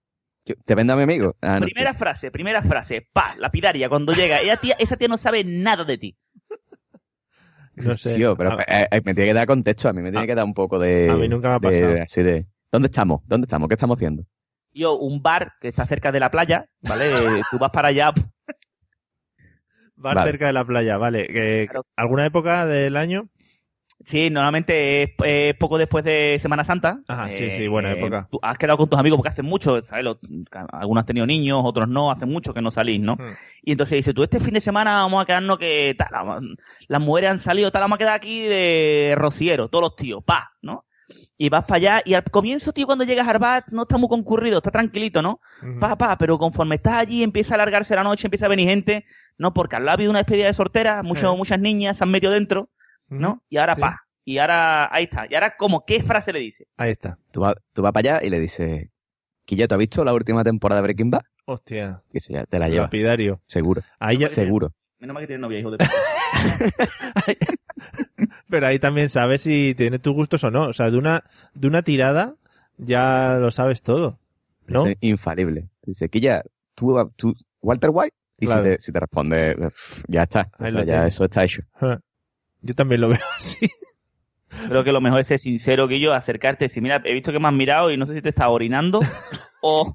¿Te vendo a mi amigo? Ah, no. Primera frase, lapidaria, cuando llega. Esa tía no sabe nada de ti. No sé. Sí, pero me tiene que dar contexto, a mí me tiene que dar un poco de... A mí nunca me ha pasado. Así de, ¿dónde estamos? ¿Qué estamos haciendo? Yo, un bar que está cerca de la playa, ¿vale? Tú vas para allá. Bar Vale. cerca de la playa, vale. Claro. ¿Alguna época del año? Sí, normalmente es poco después de Semana Santa. Ajá, sí, buena época. Tú has quedado con tus amigos porque hacen mucho, ¿sabes? Algunos han tenido niños, otros no, hace mucho que no salís, ¿no? Y entonces dice, tú este fin de semana vamos a quedarnos que tal, las mujeres han salido, tal, vamos a quedar aquí de rociero, todos los tíos, ¿no? Y vas para allá y al comienzo, tío, cuando llegas al bar no está muy concurrido, está tranquilito, ¿no? Pero conforme estás allí empieza a alargarse la noche, empieza a venir gente, ¿no? Porque al lado ha habido una despedida de soltera, muchas niñas se han metido dentro, ¿no? Y ahora, Sí. Y ahora, ahí está. Y ahora, ¿qué frase le dice? Ahí está. Tú vas para allá y le dices, Quilla, ¿tú has visto la última temporada de Breaking Bad? Hostia. Y eso ya te la llevas, Lapidario. seguro. Ahí ya, Seguro. Menos mal que tiene novia, hijo de puta. pero ahí también sabes si tiene tus gustos o no. O sea, de una tirada ya lo sabes todo. ¿No? Eso es infalible. Dice, Quilla, ¿tú Walter White? Y Claro. si te responde, ya está. O Ahí sea, lo ya tienes. eso está hecho. Yo también lo veo así. Creo que lo mejor es ser sincero, Guillo, acercarte y decir, mira, he visto que me has mirado y no sé si te estás orinando o...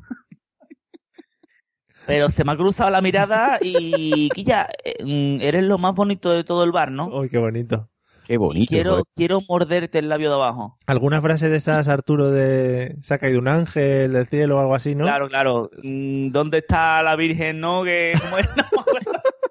Pero se me ha cruzado la mirada y, Quilla, eres lo más bonito de todo el bar, ¿no? Uy, qué bonito. Qué bonito. joder. Quiero morderte el labio de abajo. ¿Alguna frase de esas, Arturo, de se ha caído un ángel del cielo o algo así, no? Claro. ¿Dónde está la Virgen, no? ¿Cómo es? No me acuerdo.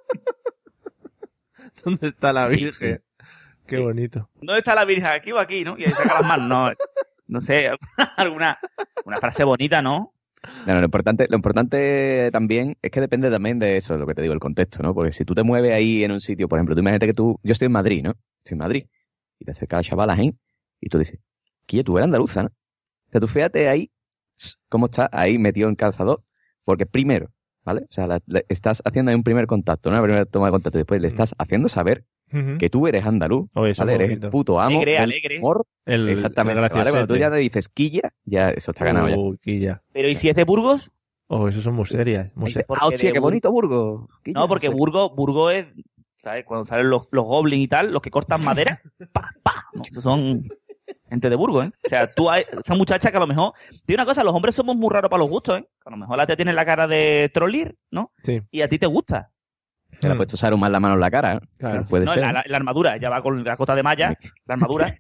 ¿Dónde está la Sí, Virgen? Qué bonito. ¿Dónde está la Virgen? Aquí o aquí, ¿no? Y ahí saca las manos. No sé, una frase bonita, ¿no? No, lo importante también es que depende también de eso, lo que te digo, el contexto, ¿no? Porque si tú te mueves ahí en un sitio, por ejemplo, tú imagínate que yo estoy en Madrid, ¿no? Estoy en Madrid. Y te acerca la chavala ahí y tú dices, Quilla, tú eres andaluza, ¿no? O sea, tú fíjate ahí cómo está ahí metido en calzador. Porque primero, ¿vale? O sea, estás haciendo ahí un primer contacto, ¿no? Una primera toma de contacto. Y después le estás haciendo saber Ujú. que tú eres andaluz, Oye, eso ¿vale? es Eres bonito. el puto amo del Alegre. humor. El Exactamente. ¿Vale? Cuando tú graciosete. ya te dices Quilla, ya eso está ganado ya. Quilla. Pero ¿y si es de Burgos? Oh, eso son muy serias. Muy Ahí serias. porque Hostia, de qué Bur- bonito Burgos. Quilla, No, porque sé. Burgos es, ¿sabes? Cuando salen los goblins y tal, los que cortan madera, no, esos son gente de Burgos, ¿eh? O sea, esa muchacha que a lo mejor... Tiene una cosa, los hombres somos muy raros para los gustos, ¿eh? A lo mejor la tía tiene la cara de Trollir, ¿no? Sí. Y a ti te gusta. Se le ha puesto Saruman la mano en la cara. Claro. Pero puede No, ser. la armadura, ya va con la cota de malla, la armadura.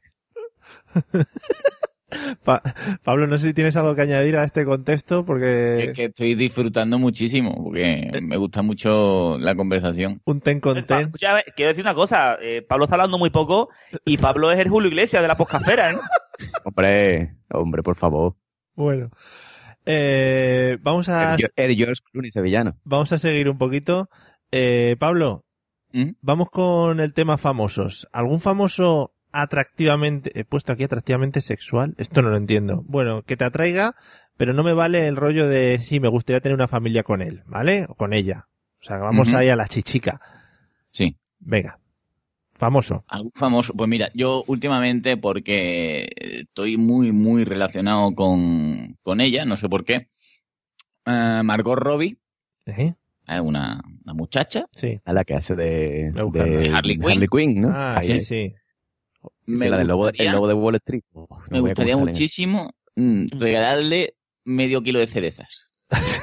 Pablo, no sé si tienes algo que añadir a este contexto, porque Es que estoy disfrutando muchísimo, porque me gusta mucho la conversación. un ten con ten. Escucha, a ver, quiero decir una cosa, Pablo está hablando muy poco y Pablo es el Julio Iglesias de la poscafera, ¿eh? Hombre, por favor. Bueno. Vamos a El George Clooney sevillano. seguir un poquito. Pablo, ¿Mm? vamos con el tema famosos. ¿Algún famoso atractivamente, he puesto aquí atractivamente sexual? Esto no lo entiendo. Bueno, que te atraiga, pero no me vale el rollo de sí, me gustaría tener una familia con él, ¿vale? O con ella. O sea, vamos Ujú. ahí a la chichica. Sí. Venga. Famoso. Algún famoso. Pues mira, yo últimamente, porque estoy muy, muy relacionado con ella, no sé por qué. Margot Robbie, ¿Eh? es una muchacha. Sí. A la que hace de Me gusta. Harley Quinn. ¿no? Ah, Ahí, sí, ahí. sí. Sí, la del lobo, gustaría- el lobo de Wall Street. Oh, no Me voy a gustaría cómo sale. muchísimo regalarle medio kilo de cerezas.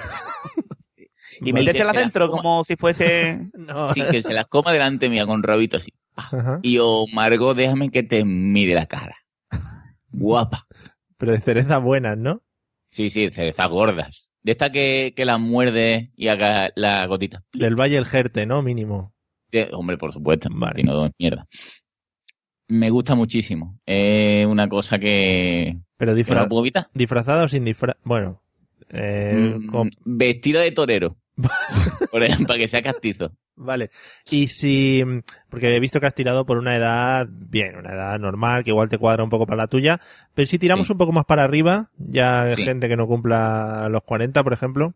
Y Vale. metérselas que se las dentro coma. como si fuese... No. Sí, que se las coma delante mía con rabito así. Ajá. Y yo, Margot, déjame que te mire la cara. Guapa. Pero de cerezas buenas, ¿no? Sí, cerezas gordas. De esta que la muerde y haga la gotita. Del Valle el Jerte, ¿no? Mínimo. Hombre, por supuesto. Vale. Si no, es mierda. Me gusta muchísimo. Es una cosa que Pero no la puedo evitar. disfrazada o sin disfraz. Bueno. Vestida de torero. Por ejemplo, para que sea castizo. Vale. Y si, porque he visto que has tirado por una edad, bien, una edad normal, que igual te cuadra un poco para la tuya, pero si tiramos Sí. un poco más para arriba, ya Sí. gente que no cumpla los 40, por ejemplo.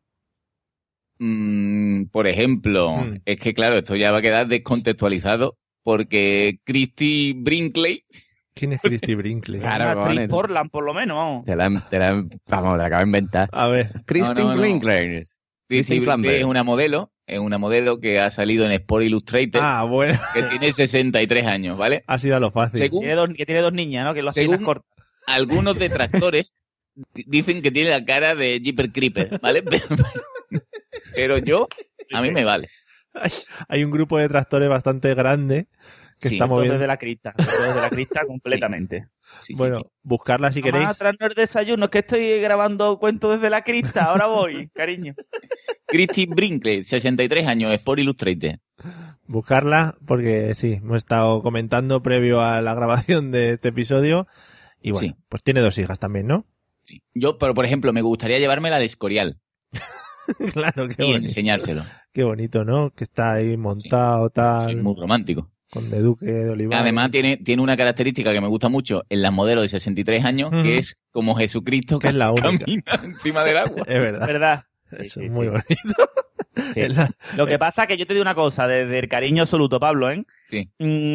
Por ejemplo, Mm. es que claro, esto ya va a quedar descontextualizado porque Christy Brinkley ¿Quién es Christy Brinkley? Claro, Una actriz cojones. Portland, por lo menos, vamos. Vamos, te la acabo de inventar. A ver. Christine no. Brinkley. Christy Clamber. es una modelo que ha salido en Sport Illustrated, Ah, bueno. que tiene 63 años, ¿vale? Ha sido a lo fácil. Según Que tiene dos niñas, ¿no? Que lo hacen Según- las cortas. algunos detractores dicen que tiene la cara de Jeepers Creeper, ¿vale? Pero yo, a mí me vale. Hay un grupo de tractores bastante grande que Sí, está moviendo. Desde la crista. Desde la crista completamente. Sí, Bueno, sí. buscarla si queréis. Vamos a traernos el desayuno, que estoy grabando cuentos desde la crista. Ahora voy, cariño. Christy Brinkley, 63 años, Sport Illustrated. Buscarla porque sí, hemos estado comentando previo a la grabación de este episodio. Y bueno, Sí. pues tiene 2 hijas también, ¿no? Sí. Yo, pero por ejemplo, me gustaría llevármela al Escorial Claro, qué y bonito. enseñárselo. Qué bonito, ¿no? Que está ahí montado, tal, Sí, muy romántico. con de Duque de Olivares. Además, tiene una característica que me gusta mucho en las modelos de 63 años, Ujú. que es como Jesucristo Que es la única. camina encima del agua. Es verdad. ¿Verdad? Eso Sí, es sí, muy sí. bonito. Sí. Es la- Lo que pasa es que yo te digo una cosa, desde el cariño absoluto, Pablo, ¿eh? Sí.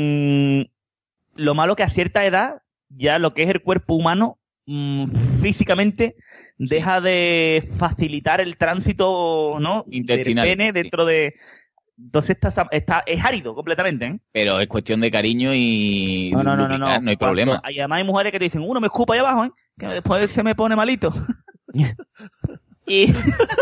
Lo malo que a cierta edad, ya lo que es el cuerpo humano, físicamente, deja de facilitar el tránsito, ¿no? Intestinal, del pene sí. dentro de... Entonces es árido completamente, ¿eh? Pero es cuestión de cariño y No lubricar, no hay problema. Y además hay mujeres que te dicen, uno me escupa ahí abajo, ¿eh? Que después se me pone malito. y...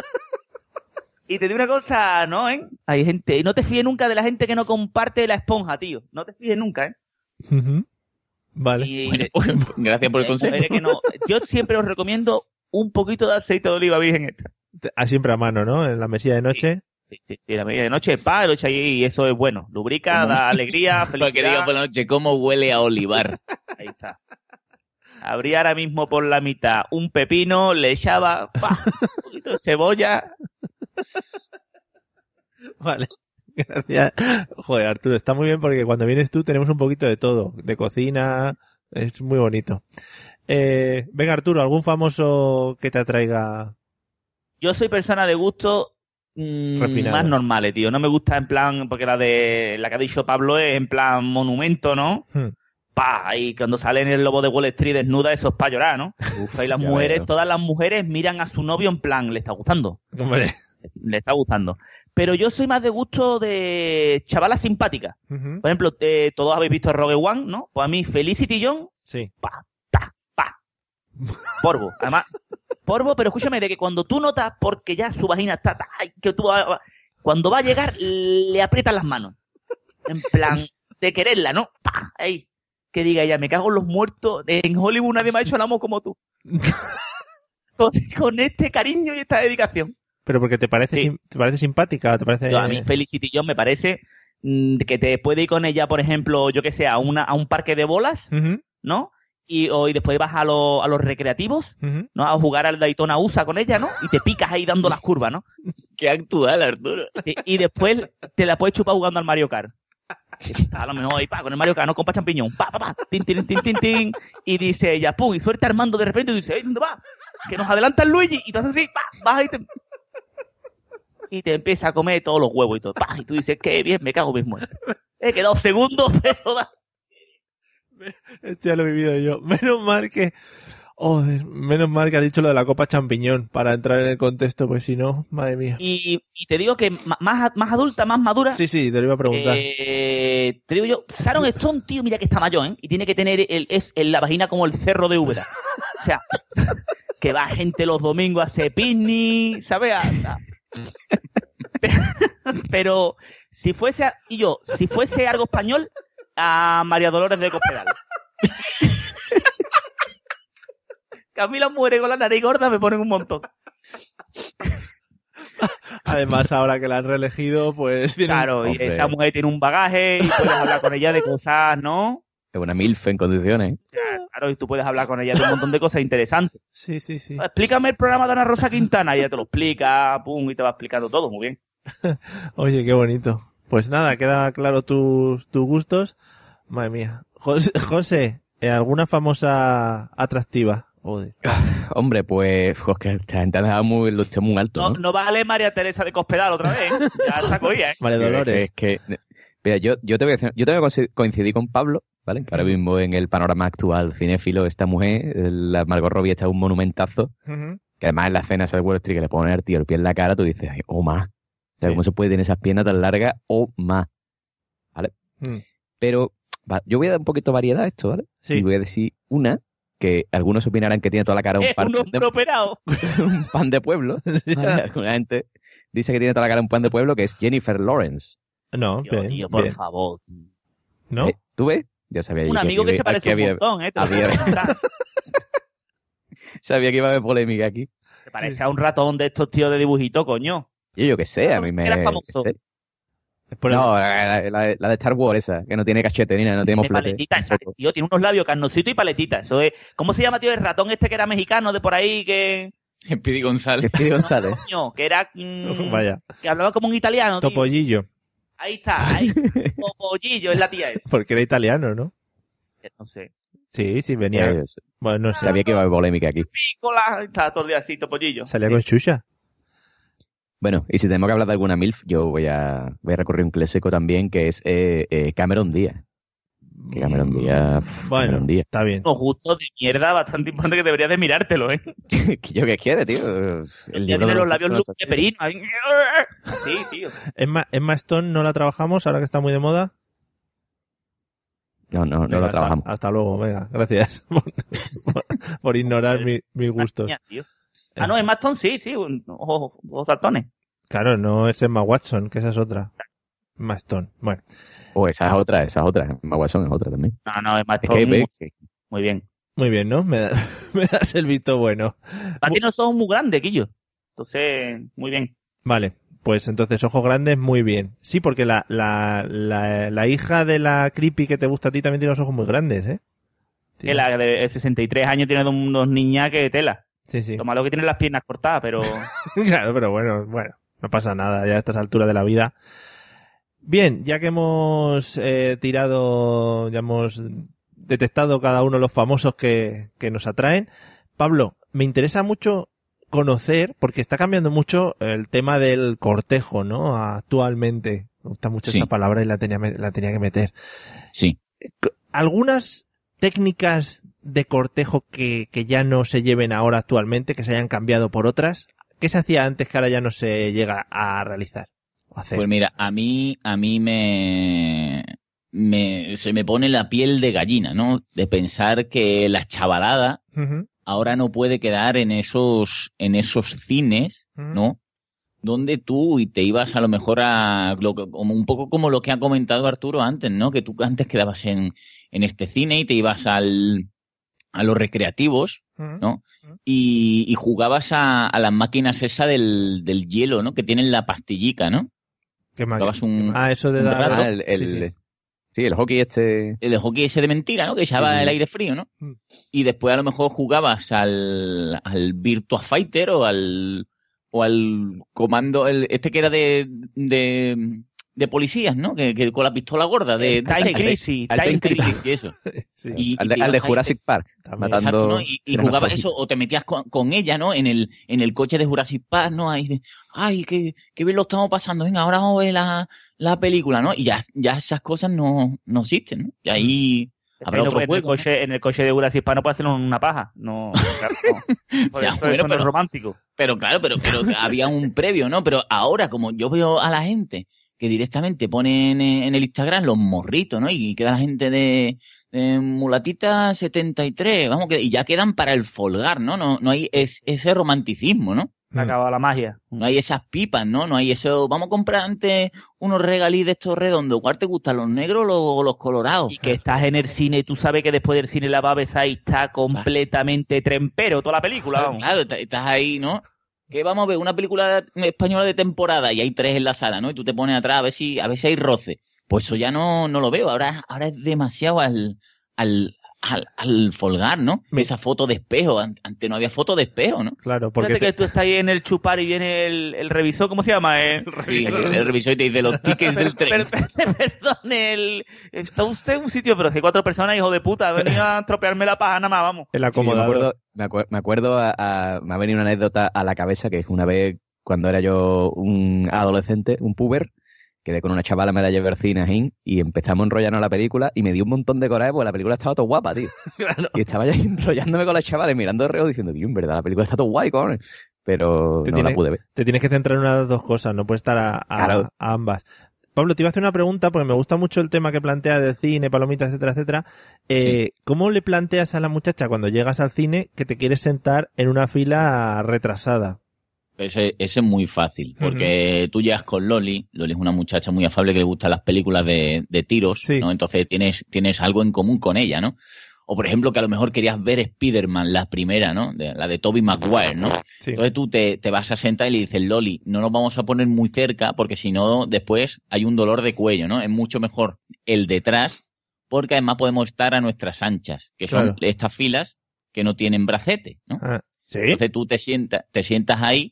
Y te digo una cosa, ¿no, eh? Hay gente, y no te fíes nunca de la gente que no comparte la esponja, tío. No te fíes nunca, ¿eh? Ujú. Vale. Y Bueno, pues, gracias por el hay consejo. mujeres que no. Yo siempre os recomiendo un poquito de aceite de oliva virgen extra. Siempre a mano, ¿no? En la mesilla de noche. Sí, la medida de noche, lo echa ahí y eso es bueno. Lubrica, Como- da alegría, Para que diga felicidad. por la noche cómo huele a olivar. Ahí está. Abría ahora mismo por la mitad un pepino, le echaba un poquito de cebolla. Vale. Gracias. Joder, Arturo, está muy bien porque cuando vienes tú tenemos un poquito de todo. De cocina. Es muy bonito. Venga, Arturo, ¿algún famoso que te atraiga? Yo soy persona de gusto Refinados. más normales, tío. No me gusta en plan, porque la que ha dicho Pablo es en plan monumento, ¿no? Hmm. Y cuando sale en el Lobo de Wall Street desnuda, eso es para llorar, ¿no? Y las ya mujeres, veo. todas las mujeres miran a su novio en plan, le está gustando. Hombre. Le está gustando. Pero yo soy más de gusto de chavalas simpáticas. Ujú. Por ejemplo, todos habéis visto Rogue One, ¿no? Pues a mí Felicity Jones, Sí. polvo. Además, polvo, pero escúchame, de que cuando tú notas, porque ya su vagina está, que tú cuando va a llegar, le aprietan las manos. En plan, de quererla, ¿no? Ahí. Que diga ella, me cago en los muertos. En Hollywood nadie me ha hecho el amor como tú. con este cariño y esta dedicación. Pero porque te parece, Sí. te parece simpática, te parece... A mí Felicity Jones me parece que te puede ir con ella, por ejemplo, yo que sé, a un parque de bolas, Ujú, ¿no? Y después vas a los recreativos, ujú. ¿no? A jugar al Daytona USA con ella, ¿no? Y te picas ahí dando las curvas, ¿no? Qué actual, Arturo. Y después te la puedes chupar jugando al Mario Kart. Está a lo mejor ahí, con el Mario Kart, ¿no? Compa champiñón, tin, tin, tin, tin, tin, y dice ella, pum, y suelta Armando de repente y dice, ¡ey, ¿dónde va? Que nos adelanta el Luigi, y tú haces así, vas y te empieza a comer todos los huevos y todo, y tú dices, qué bien, me cago mismo. He quedado segundo, pero Esto ya lo he vivido yo. Menos mal que has dicho lo de la copa champiñón para entrar en el contexto, pues si no, madre mía. y te digo que más adulta, más madura, Sí, te lo iba a preguntar. te digo yo, Sharon Stone, tío, mira que está mayor, ¿eh? Y tiene que tener la vagina como el cerro de Úbeda. O sea, que va gente los domingos a hacer picnic, ¿sabes? Pero si fuese algo español, a María Dolores de Cospedal. Que a mí las mujeres con la nariz gorda me ponen un montón. Además, ahora que la han reelegido, pues... tiene un- Claro, y Hombre. esa mujer tiene un bagaje y puedes hablar con ella de cosas, ¿no? Es una milf en condiciones. Claro, y tú puedes hablar con ella de un montón de cosas interesantes. Sí. Explícame el programa de Ana Rosa Quintana, y ella te lo explica, pum, y te va explicando todo, muy bien. Oye, qué bonito. Pues nada, queda claro tus gustos. Madre mía. José, ¿alguna famosa atractiva? Joder. Hombre, pues, que esta gente ha dejado el listón muy alto, No, ¿no? no vale María Teresa de Cospedal otra vez, ¿eh? Ya está cogida, ¿eh? María Dolores. Es que Mira, yo te voy a decir, yo tengo que coincidir con Pablo, ¿vale? Que ahora mismo en el panorama actual cinéfilo, esta mujer, la Margot Robbie, está un monumentazo, Ujú. que además en la escena esa de Wall Street que le pone al tío el pie en la cara, tú dices, ay, oh, más. O sea, Sí. ¿cómo se puede tener esas piernas tan largas? O más. ¿Vale? Mm. Pero yo voy a dar un poquito de variedad a esto, ¿vale? Sí. Y voy a decir una que algunos opinarán que tiene toda la cara Es un hombre operado. un pan de pueblo. ¿vale? Alguna gente dice que tiene toda la cara un pan de pueblo, que es Jennifer Lawrence. No, Tío, bien, tío, por bien. favor. ¿No? ¿Tú ves? Yo sabía Un amigo que se parece un montón, ¿eh? Te lo había- puedo contar. sabía que iba a haber polémica aquí. Se parece a un ratón de estos tíos de dibujito, coño. Yo qué sé, a mí me... Era famoso. qué sé. Es por el- No, la de Star Wars esa, que no tiene cachete ni nada, no tiene De moflete. paletita, esa, tampoco. tío, tiene unos labios carnositos y paletita. Eso es. ¿Cómo se llama, tío, el ratón este que era mexicano de por ahí que. Speedy González. Que Speedy González. Coño, que era. Vaya, Que hablaba como un italiano, tío. Topollillo, Ahí está, ahí. Topollillo es la tía esa. porque era italiano, ¿no? No sé. Sí, venía. Pues, Bueno, no sé. sabía que iba a haber polémica aquí. Pícola. Está todo el día así, Topollillo. Salía con Xuxa. Bueno, y si tenemos que hablar de alguna MILF, yo voy a recurrir a un clásico también, que es Cameron Díaz. Que Cameron Díaz... Bueno, Cameron Díaz. está bien. Unos gustos de mierda bastante importante que deberías de mirártelo, ¿eh? ¿Que yo qué quiere, tío? El Ya libro tiene de los labios gustos, Luke de perino. ahí. Sí, tío. Emma Stone no la trabajamos ahora que está muy de moda. No Venga, lo trabajamos. Hasta luego, venga, gracias por ignorar mis gustos. Niña, tío. Ah, no, es Maston, sí, ojos saltones. Claro, no es Emma Watson, que esa es otra. Emma Stone. Bueno, Esa es otra. Emma Watson es otra también. No, es Es Maston. que ve Muy bien. muy bien, ¿no? Me das el visto bueno. Va, tiene los ojos muy grandes, Quillo. Entonces, muy bien. Vale, pues entonces ojos grandes, muy bien. Sí, porque la hija de la creepy que te gusta a ti también tiene los ojos muy grandes, ¿eh? Que la de 63 años tiene unos niñas que tela. Sí, sí. Lo malo que tiene las piernas cortadas, pero... Claro, pero bueno, no pasa nada ya a estas alturas de la vida. Bien, ya que hemos ya hemos detectado cada uno los famosos que nos atraen. Pablo, me interesa mucho conocer, porque está cambiando mucho el tema del cortejo, ¿no? Actualmente. Me gusta mucho Sí. esta palabra y la tenía que meter. Sí. ¿Algunas técnicas de cortejo que ya no se lleven ahora actualmente, que se hayan cambiado por otras? ¿Qué se hacía antes que ahora ya no se llega a realizar? O hacer? Pues mira, a mí se me pone la piel de gallina, ¿no? De pensar que la chavalada Ujú, ahora no puede quedar en esos cines, ujú. ¿no? Donde tú y te ibas a lo mejor como un poco como lo que ha comentado Arturo antes, ¿no? Que tú antes quedabas en este cine y te ibas a los recreativos, Ujú. ¿no? Y jugabas a las máquinas esa del hielo, ¿no? Que tienen la pastillica, ¿no? ¿Qué más? Jugabas un Eso de un dar... rato. Sí, el hockey este... el hockey ese de mentira, ¿no? Que echaba Sí. el aire frío, ¿no? Mm. Y después a lo mejor jugabas al Virtua Fighter o al comando, este que era de policías, ¿no? Que con la pistola gorda de Time Sega. Crisis, al Time Time Crisis. Y eso. Sí. Y al te de ibas ahí, Jurassic Park, También. matando... Exacto, ¿no? Y jugabas tiranosaurio. eso, o te metías con ella, ¿no? En el coche de Jurassic Park, ¿no? Ahí de, ay, qué bien lo estamos pasando, venga, ahora vamos a ver la película, ¿no? Y ya esas cosas no existen, ¿no? Y ahí habrá No, otro en, juego, ¿no? en el coche de Jurassic Park no puede hacer una paja. No, claro, no. Por Ya, eso, bueno, eso no pero- es romántico. Pero claro, pero había un previo, ¿no? Pero ahora, como yo veo a la gente que directamente ponen en el Instagram los morritos, ¿no? Y queda la gente de mulatita 73, vamos, y ya quedan para el folgar, ¿no? No hay ese romanticismo, ¿no? Se ha acabado la magia. No hay esas pipas, ¿no? No hay eso, vamos a comprar antes unos regalís de estos redondos. ¿Cuál te gustan, los negros o los colorados? Y que estás en el cine y tú sabes que después del cine la va a besar y está completamente trempero toda la película, vamos. Claro, estás ahí, ¿no? Que vamos a ver una película española de temporada y hay 3 en la sala, ¿no? Y tú te pones atrás a ver si hay roce. Pues eso ya no lo veo. Ahora es demasiado al folgar, ¿no? Esa foto de espejo. Antes no había foto de espejo, ¿no? Claro, porque Fíjate que tú estás ahí en el chupar y viene el revisor, ¿cómo se llama? El Sí, revisor. el revisor y te dice los tickets del tren. Perdón, está usted en un sitio, pero si hay 4 personas, hijo de puta, venid a tropearme la paja nada más, vamos. el Sí, yo acomodador. me acuerdo me ha venido una anécdota a la cabeza, que es una vez cuando era yo un adolescente, un puber, quedé con una chavala, me la llevé al cine ahí, y empezamos a enrollarnos la película y me dio un montón de coraje porque la película estaba todo guapa, tío. Claro. Y estaba ya enrollándome con la chavala y mirando de reojo diciendo, tío, en verdad, la película está todo guay, cojones. Pero no la pude ver. Te tienes que centrar en una de las dos cosas, no puedes estar Claro. a ambas. Pablo, te iba a hacer una pregunta porque me gusta mucho el tema que planteas del cine, palomitas, etcétera, etcétera. Sí. ¿Cómo le planteas a la muchacha cuando llegas al cine que te quieres sentar en una fila retrasada? Ese es muy fácil, porque tú llegas con Loli. Loli es una muchacha muy afable que le gustan las películas de tiros, Sí. ¿no? Entonces tienes algo en común con ella, ¿no? O, por ejemplo, que a lo mejor querías ver Spider-Man, la primera, ¿no? La de Tobey Maguire, ¿no? Sí. Entonces tú te vas a sentar y le dices, Loli, no nos vamos a poner muy cerca porque si no, después hay un dolor de cuello, ¿no? Es mucho mejor el detrás porque además podemos estar a nuestras anchas, que son Claro. estas filas que no tienen bracete, ¿no? Ah, ¿sí? Entonces tú te sientas ahí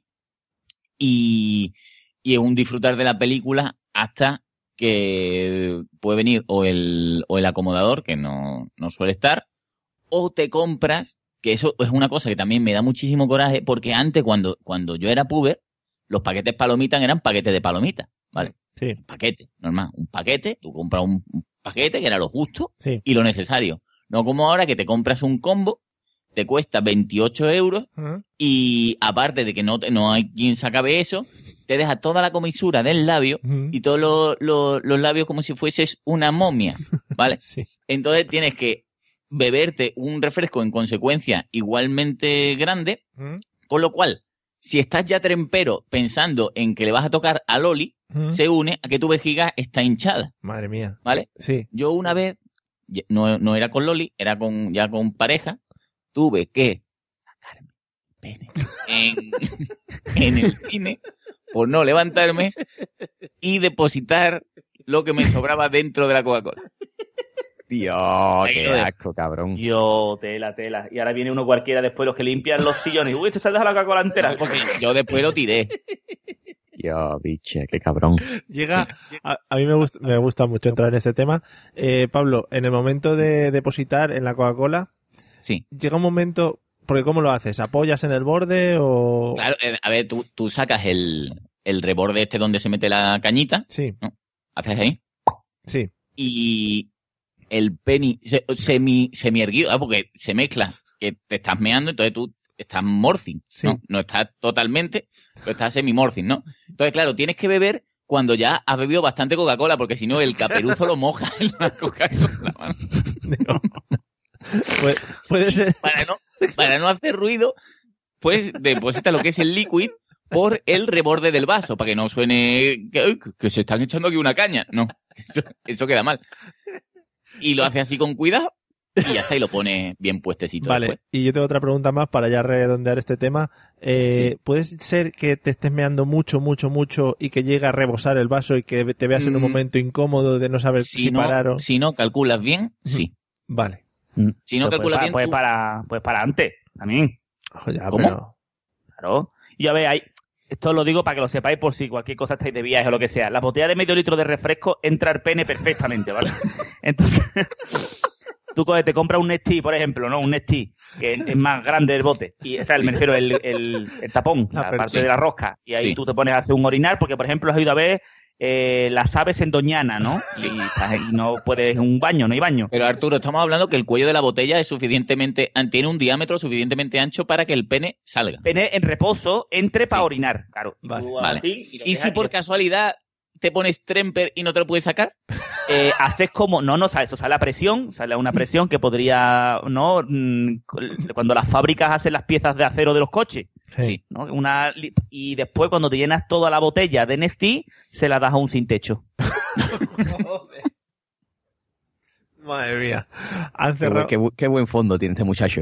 y es un disfrutar de la película hasta que puede venir o el acomodador, que no suele estar, o te compras, que eso es una cosa que también me da muchísimo coraje, porque antes cuando yo era puber, los paquetes palomitas eran paquetes de palomitas, ¿vale? Sí, Paquete, normal, un paquete, tú compras un paquete que era lo justo sí. y lo necesario. No como ahora que te compras un combo, te cuesta 28 euros Ujú. y aparte de que no hay quien se acabe eso, te deja toda la comisura del labio Ujú. y todos los labios como si fueses una momia, ¿vale? Sí. Entonces tienes que beberte un refresco en consecuencia igualmente grande, Ujú. con lo cual, si estás ya trempero pensando en que le vas a tocar a Loli, Ujú. se une a que tu vejiga está hinchada, Madre mía. ¿vale? Sí. Yo una vez, no era con Loli, era ya con pareja, tuve que sacarme el pene en el cine por no levantarme y depositar lo que me sobraba dentro de la Coca-Cola. Dios, Ahí qué lo dejo. asco, cabrón. Yo, tela. Y ahora viene uno cualquiera después, los que limpian los sillones. Uy, este se ha dejado la Coca-Cola entera. Porque yo después lo tiré. Dios, biche, qué cabrón. Llega, a mí me gusta mucho entrar en este tema. Pablo, en el momento de depositar en la Coca-Cola, Sí. llega un momento, porque ¿cómo lo haces? ¿Apoyas en el borde o...? Claro, a ver, tú sacas el reborde este donde se mete la cañita, Sí, haces ahí, sí. y el penny semi erguido, porque se mezcla que te estás meando, entonces tú estás morcing, Sí. ¿no? No estás totalmente, pero estás semi-morcing, ¿no? Entonces, claro, tienes que beber cuando ya has bebido bastante Coca-Cola, porque si no, el caperuzo lo moja en la Coca-Cola. ¿Vale? Digo, puede ser... Para no hacer ruido, pues deposita lo que es el liquid por el reborde del vaso, para que no suene que se están echando aquí una caña. No, eso queda mal. Y lo hace así con cuidado y ya está, y lo pone bien puestecito. Vale, después. y yo tengo otra pregunta más para ya redondear este tema. Sí. ¿Puede ser que te estés meando mucho y que llegue a rebosar el vaso y que te veas en un momento incómodo de no saber si parar o...? Si no calculas bien, sí. Vale. Si no calculas bien, Pues tú- para antes, también. Ojo, ya, ¿Cómo? pero- Claro. Y a ver, esto lo digo para que lo sepáis por si cualquier cosa estáis de viaje o lo que sea. La botella de medio litro de refresco entra el pene perfectamente, ¿vale? Entonces, tú te compras un Nestí, por ejemplo, ¿no? Un Nestí, que es más grande el bote. Y, o sea, me refiero el tapón, la pero parte sí. de la rosca. Y ahí Sí. tú te pones a hacer un orinar, porque, por ejemplo, has ido a ver las aves en Doñana, ¿no? Sí. Y no puedes un baño, no hay baño. Pero Arturo, estamos hablando que el cuello de la botella es tiene un diámetro suficientemente ancho para que el pene salga. Pene en reposo, entre para Sí. orinar, claro. Vale. Tú Vale. así, lo Y si dejas por casualidad te pones tremper y no te lo puedes sacar, haces como, no, sale, eso sale a presión, sale a una presión que podría, ¿no? Cuando las fábricas hacen las piezas de acero de los coches, sí. ¿no? Y después cuando te llenas toda la botella de Nestí, se la das a un sin techo. Madre mía. Han Qué, cerrado... qué buen fondo tiene este muchacho.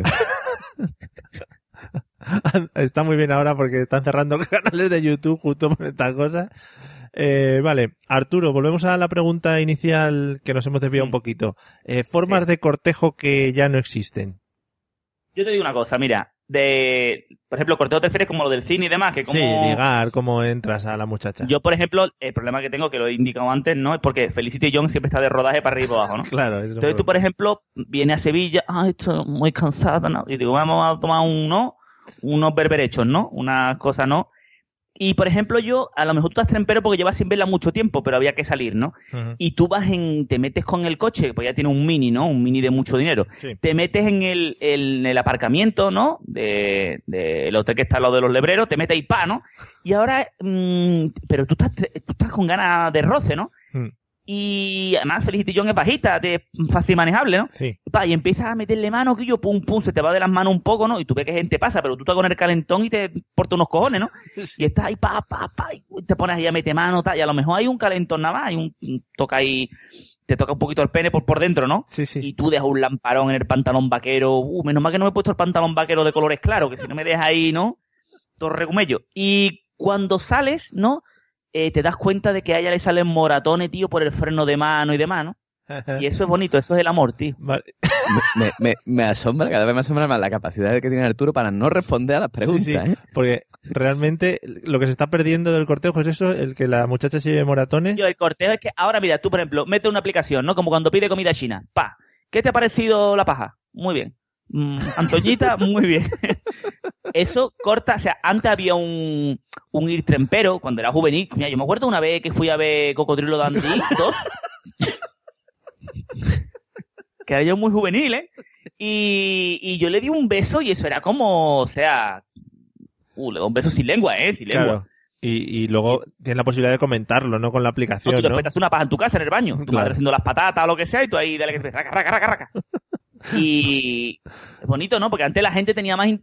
Está muy bien ahora porque están cerrando canales de YouTube justo por estas cosas. Vale, Arturo, volvemos a la pregunta inicial que nos hemos desviado un poquito. Formas Sí. de cortejo que ya no existen. Yo te digo una cosa, mira, por ejemplo, cortejo te refieres como lo del cine y demás, que como... Sí, ligar, cómo entras a la muchacha. Yo, por ejemplo, el problema que tengo, que lo he indicado antes, ¿no? Es porque Felicity Jones siempre está de rodaje para arriba y para abajo, ¿no? Claro, eso es un Entonces tú, por ejemplo, vienes a Sevilla, estoy muy cansada, ¿no? Y digo, vamos a tomar unos berberechos, ¿no? Unas cosas, ¿no? Y, por ejemplo, yo, a lo mejor tú estás trempero porque llevas sin verla mucho tiempo, pero había que salir, ¿no? Ujú. Y tú te metes con el coche, pues ya tiene un Mini, ¿no? Un Mini de mucho dinero. Sí. Te metes en el aparcamiento, ¿no? El hotel que está al lado de los lebreros, te metes ahí, ¿no? Y ahora, pero tú estás con ganas de roce, ¿no? Mm. Y además Felicity John es bajita, fácil manejable, ¿no? Sí. Y empiezas a meterle mano, que pum, pum, se te va de las manos un poco, ¿no? Y tú ves que gente pasa, pero tú estás con el calentón y te porta unos cojones, ¿no? Y estás ahí, y te pones ahí a meter mano, y a lo mejor hay un calentón nada más, toca ahí, te toca un poquito el pene por dentro, ¿no? Sí, sí. Y tú dejas un lamparón en el pantalón vaquero, menos mal que no me he puesto el pantalón vaquero de colores claros, que si no me dejas ahí, ¿no? Todo regumello. Y cuando sales, ¿no? Te das cuenta de que a ella le salen moratones, tío, por el freno de mano y demás, ¿no? Y eso es bonito, eso es el amor, tío. Vale. Me asombra, cada vez me asombra más la capacidad que tiene Arturo para no responder a las preguntas, Sí, sí, ¿eh? porque realmente lo que se está perdiendo del cortejo es eso, el que la muchacha se lleve moratones. Yo, el cortejo es que ahora, mira, tú, por ejemplo, metes una aplicación, ¿no? Como cuando pide comida china. ¿Qué te ha parecido la paja? Muy bien. Antoñita, muy bien. Eso corta, o sea, antes había un ir trempero, cuando era juvenil. Mira, yo me acuerdo una vez que fui a ver Cocodrilo Dundee 2. Que era yo muy juvenil, ¿eh? Y yo le di un beso y eso era como, o sea... le doy un beso sin lengua, ¿eh? Sin lengua. Claro. Y luego tienes la posibilidad de comentarlo, ¿no? Con la aplicación, No, tú te ¿no? petas una paja en tu casa, en el baño. Tu Claro. madre haciendo las patatas o lo que sea y tú ahí dale que te raca, raca, raca, raca. Y es bonito, ¿no? Porque antes la gente tenía más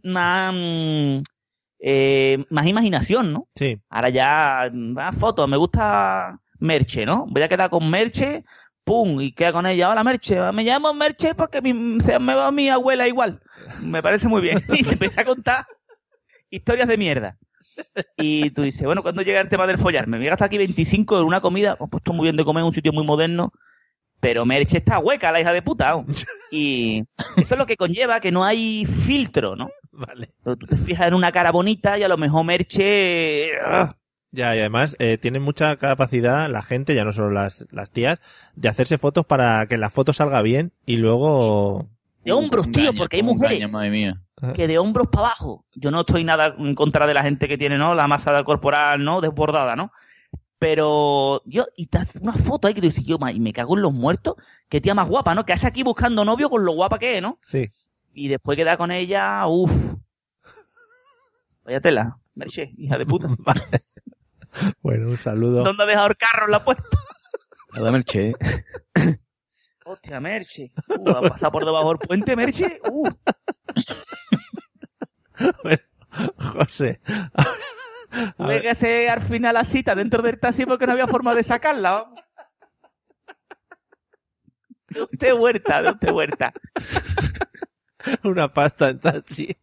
imaginación, ¿no? Sí. Ahora ya, fotos, me gusta Merche, ¿no? Voy a quedar con Merche, pum, y queda con ella. Hola, Merche, me llamo Merche porque me va mi abuela igual. Me parece muy bien. Y te empecé a contar historias de mierda. Y tú dices, bueno, ¿cuándo llega el tema del follar? Me voy a gastar aquí 25 en una comida, he puesto muy bien de comer en un sitio muy moderno, pero Merche está hueca, la hija de puta, ¿no? Y eso es lo que conlleva que no hay filtro, ¿no? Vale. Pero tú te fijas en una cara bonita y a lo mejor Merche... Ya, y además tiene mucha capacidad la gente, ya no solo las tías, de hacerse fotos para que la foto salga bien y luego... De hombros, tío, porque hay mujeres Madre mía. que de hombros para abajo. Yo no estoy nada en contra de la gente que tiene, ¿no? La masa corporal, ¿no? Desbordada, ¿no? Pero y te hace una foto ahí que tú dices, yo, y me cago en los muertos. Qué tía más guapa, ¿no? Que hace aquí buscando novio con lo guapa que es, ¿no? Sí. Y después queda con ella, vaya tela, Merche, hija de puta. Vale. Bueno, un saludo. ¿Dónde ha dejado el carro en la puerta? Nada, Merche. Hostia, Merche. ¿Ha pasado por debajo del puente, Merche? Bueno, José. Tuve que hacer al final la cita dentro del taxi porque no había forma de sacarla. Vamos. De usted huerta. Una pasta en taxi.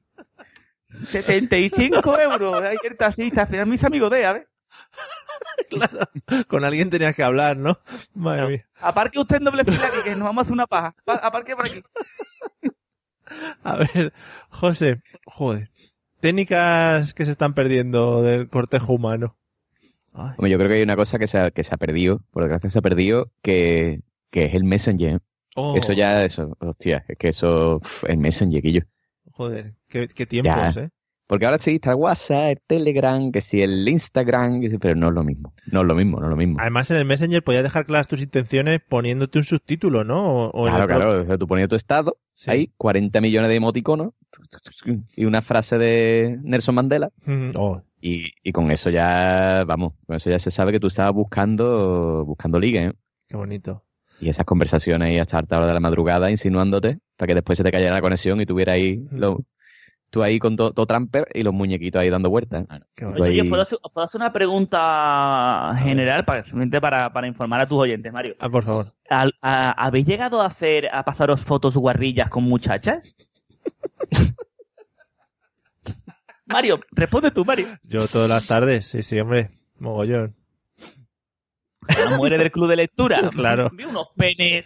75 euros. Ahí el taxista. Al final mis amigos de, a ver. Claro. Con alguien tenías que hablar, ¿no? Madre mía. Aparque usted en doble fila aquí, que nos vamos a hacer una paja. Aparque por aquí. A ver, José, joder. Técnicas que se están perdiendo del cortejo humano. Ay. Hombre, yo creo que hay una cosa que se ha perdido, por desgracia se ha perdido, que es el Messenger. Oh, Hostia, es que eso, el Messenger, Guillo. joder, qué tiempos, Ya. ¿eh? Porque ahora sí está el WhatsApp, el Telegram, que si el Instagram, pero no es lo mismo. No es lo mismo. Además, en el Messenger podías dejar claras tus intenciones poniéndote un subtítulo, ¿no? O en el Claro. O sea, tú ponías tu estado, Sí. ahí, 40 millones de emoticonos y una frase de Nelson Mandela. Oh, Y con eso ya, vamos, con eso ya se sabe que tú estabas buscando ligue, ¿eh? qué bonito. Y esas conversaciones ahí hasta alta hora de la madrugada insinuándote para que después se te cayera la conexión y tuviera ahí tú ahí con todo tramper y los muñequitos ahí dando vueltas. Qué Tú bonito. Oye, ahí- ¿puedo hacer una pregunta general para informar a tus oyentes, Mario? Ah, por favor. ¿Habéis llegado a pasaros fotos guarrillas con muchachas? Mario, responde tú, Mario. Yo todas las tardes, sí, hombre, mogollón. No muere del club de lectura. Claro. Vi unos penes.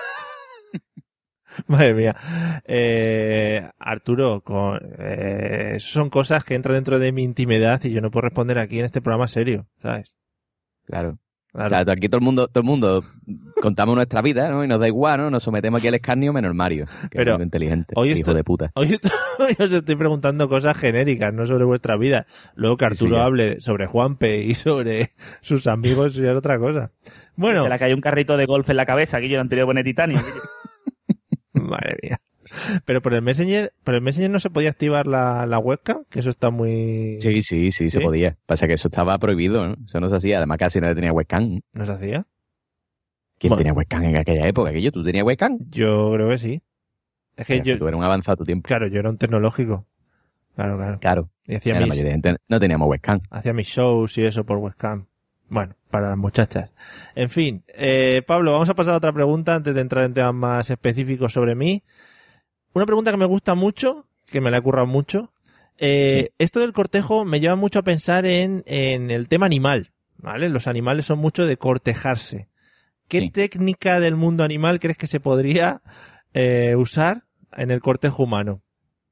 Madre mía. Arturo, son cosas que entran dentro de mi intimidad y yo no puedo responder aquí en este programa serio, ¿sabes? Claro. Claro. O sea, aquí todo el mundo contamos nuestra vida, ¿no? Y nos da igual, ¿no? Nos sometemos aquí al escarnio menos Mario, que Pero es muy inteligente, hoy hijo de puta. Hoy os estoy preguntando cosas genéricas, no sobre vuestra vida. Luego que Arturo ya. hable sobre Juanpe y sobre sus amigos ya es otra cosa. Bueno, Se le cayó un carrito de golf en la cabeza, que yo no han tenido poner titanio. madre mía. Pero por el Messenger no se podía activar la webcam, que eso está muy... Sí, se podía. Pasa que eso estaba prohibido, ¿no? Eso no se hacía. Además, casi nadie tenía webcam. ¿No se hacía? ¿Quién Bueno. tenía webcam en aquella época? ¿Tú tenías webcam? Yo creo que sí. Es que Tú eras un avanzado a tu tiempo. claro, yo era un tecnológico. Claro. Claro. Y hacía La mayoría de gente no teníamos webcam. mis shows y eso por webcam. Bueno, para las muchachas. En fin, Pablo, vamos a pasar a otra pregunta antes de entrar en temas más específicos sobre mí. Una pregunta que me gusta mucho, que me la he currado mucho. Esto del cortejo me lleva mucho a pensar en el tema animal, ¿vale? Los animales son mucho de cortejarse. ¿Qué Sí. técnica del mundo animal crees que se podría usar en el cortejo humano?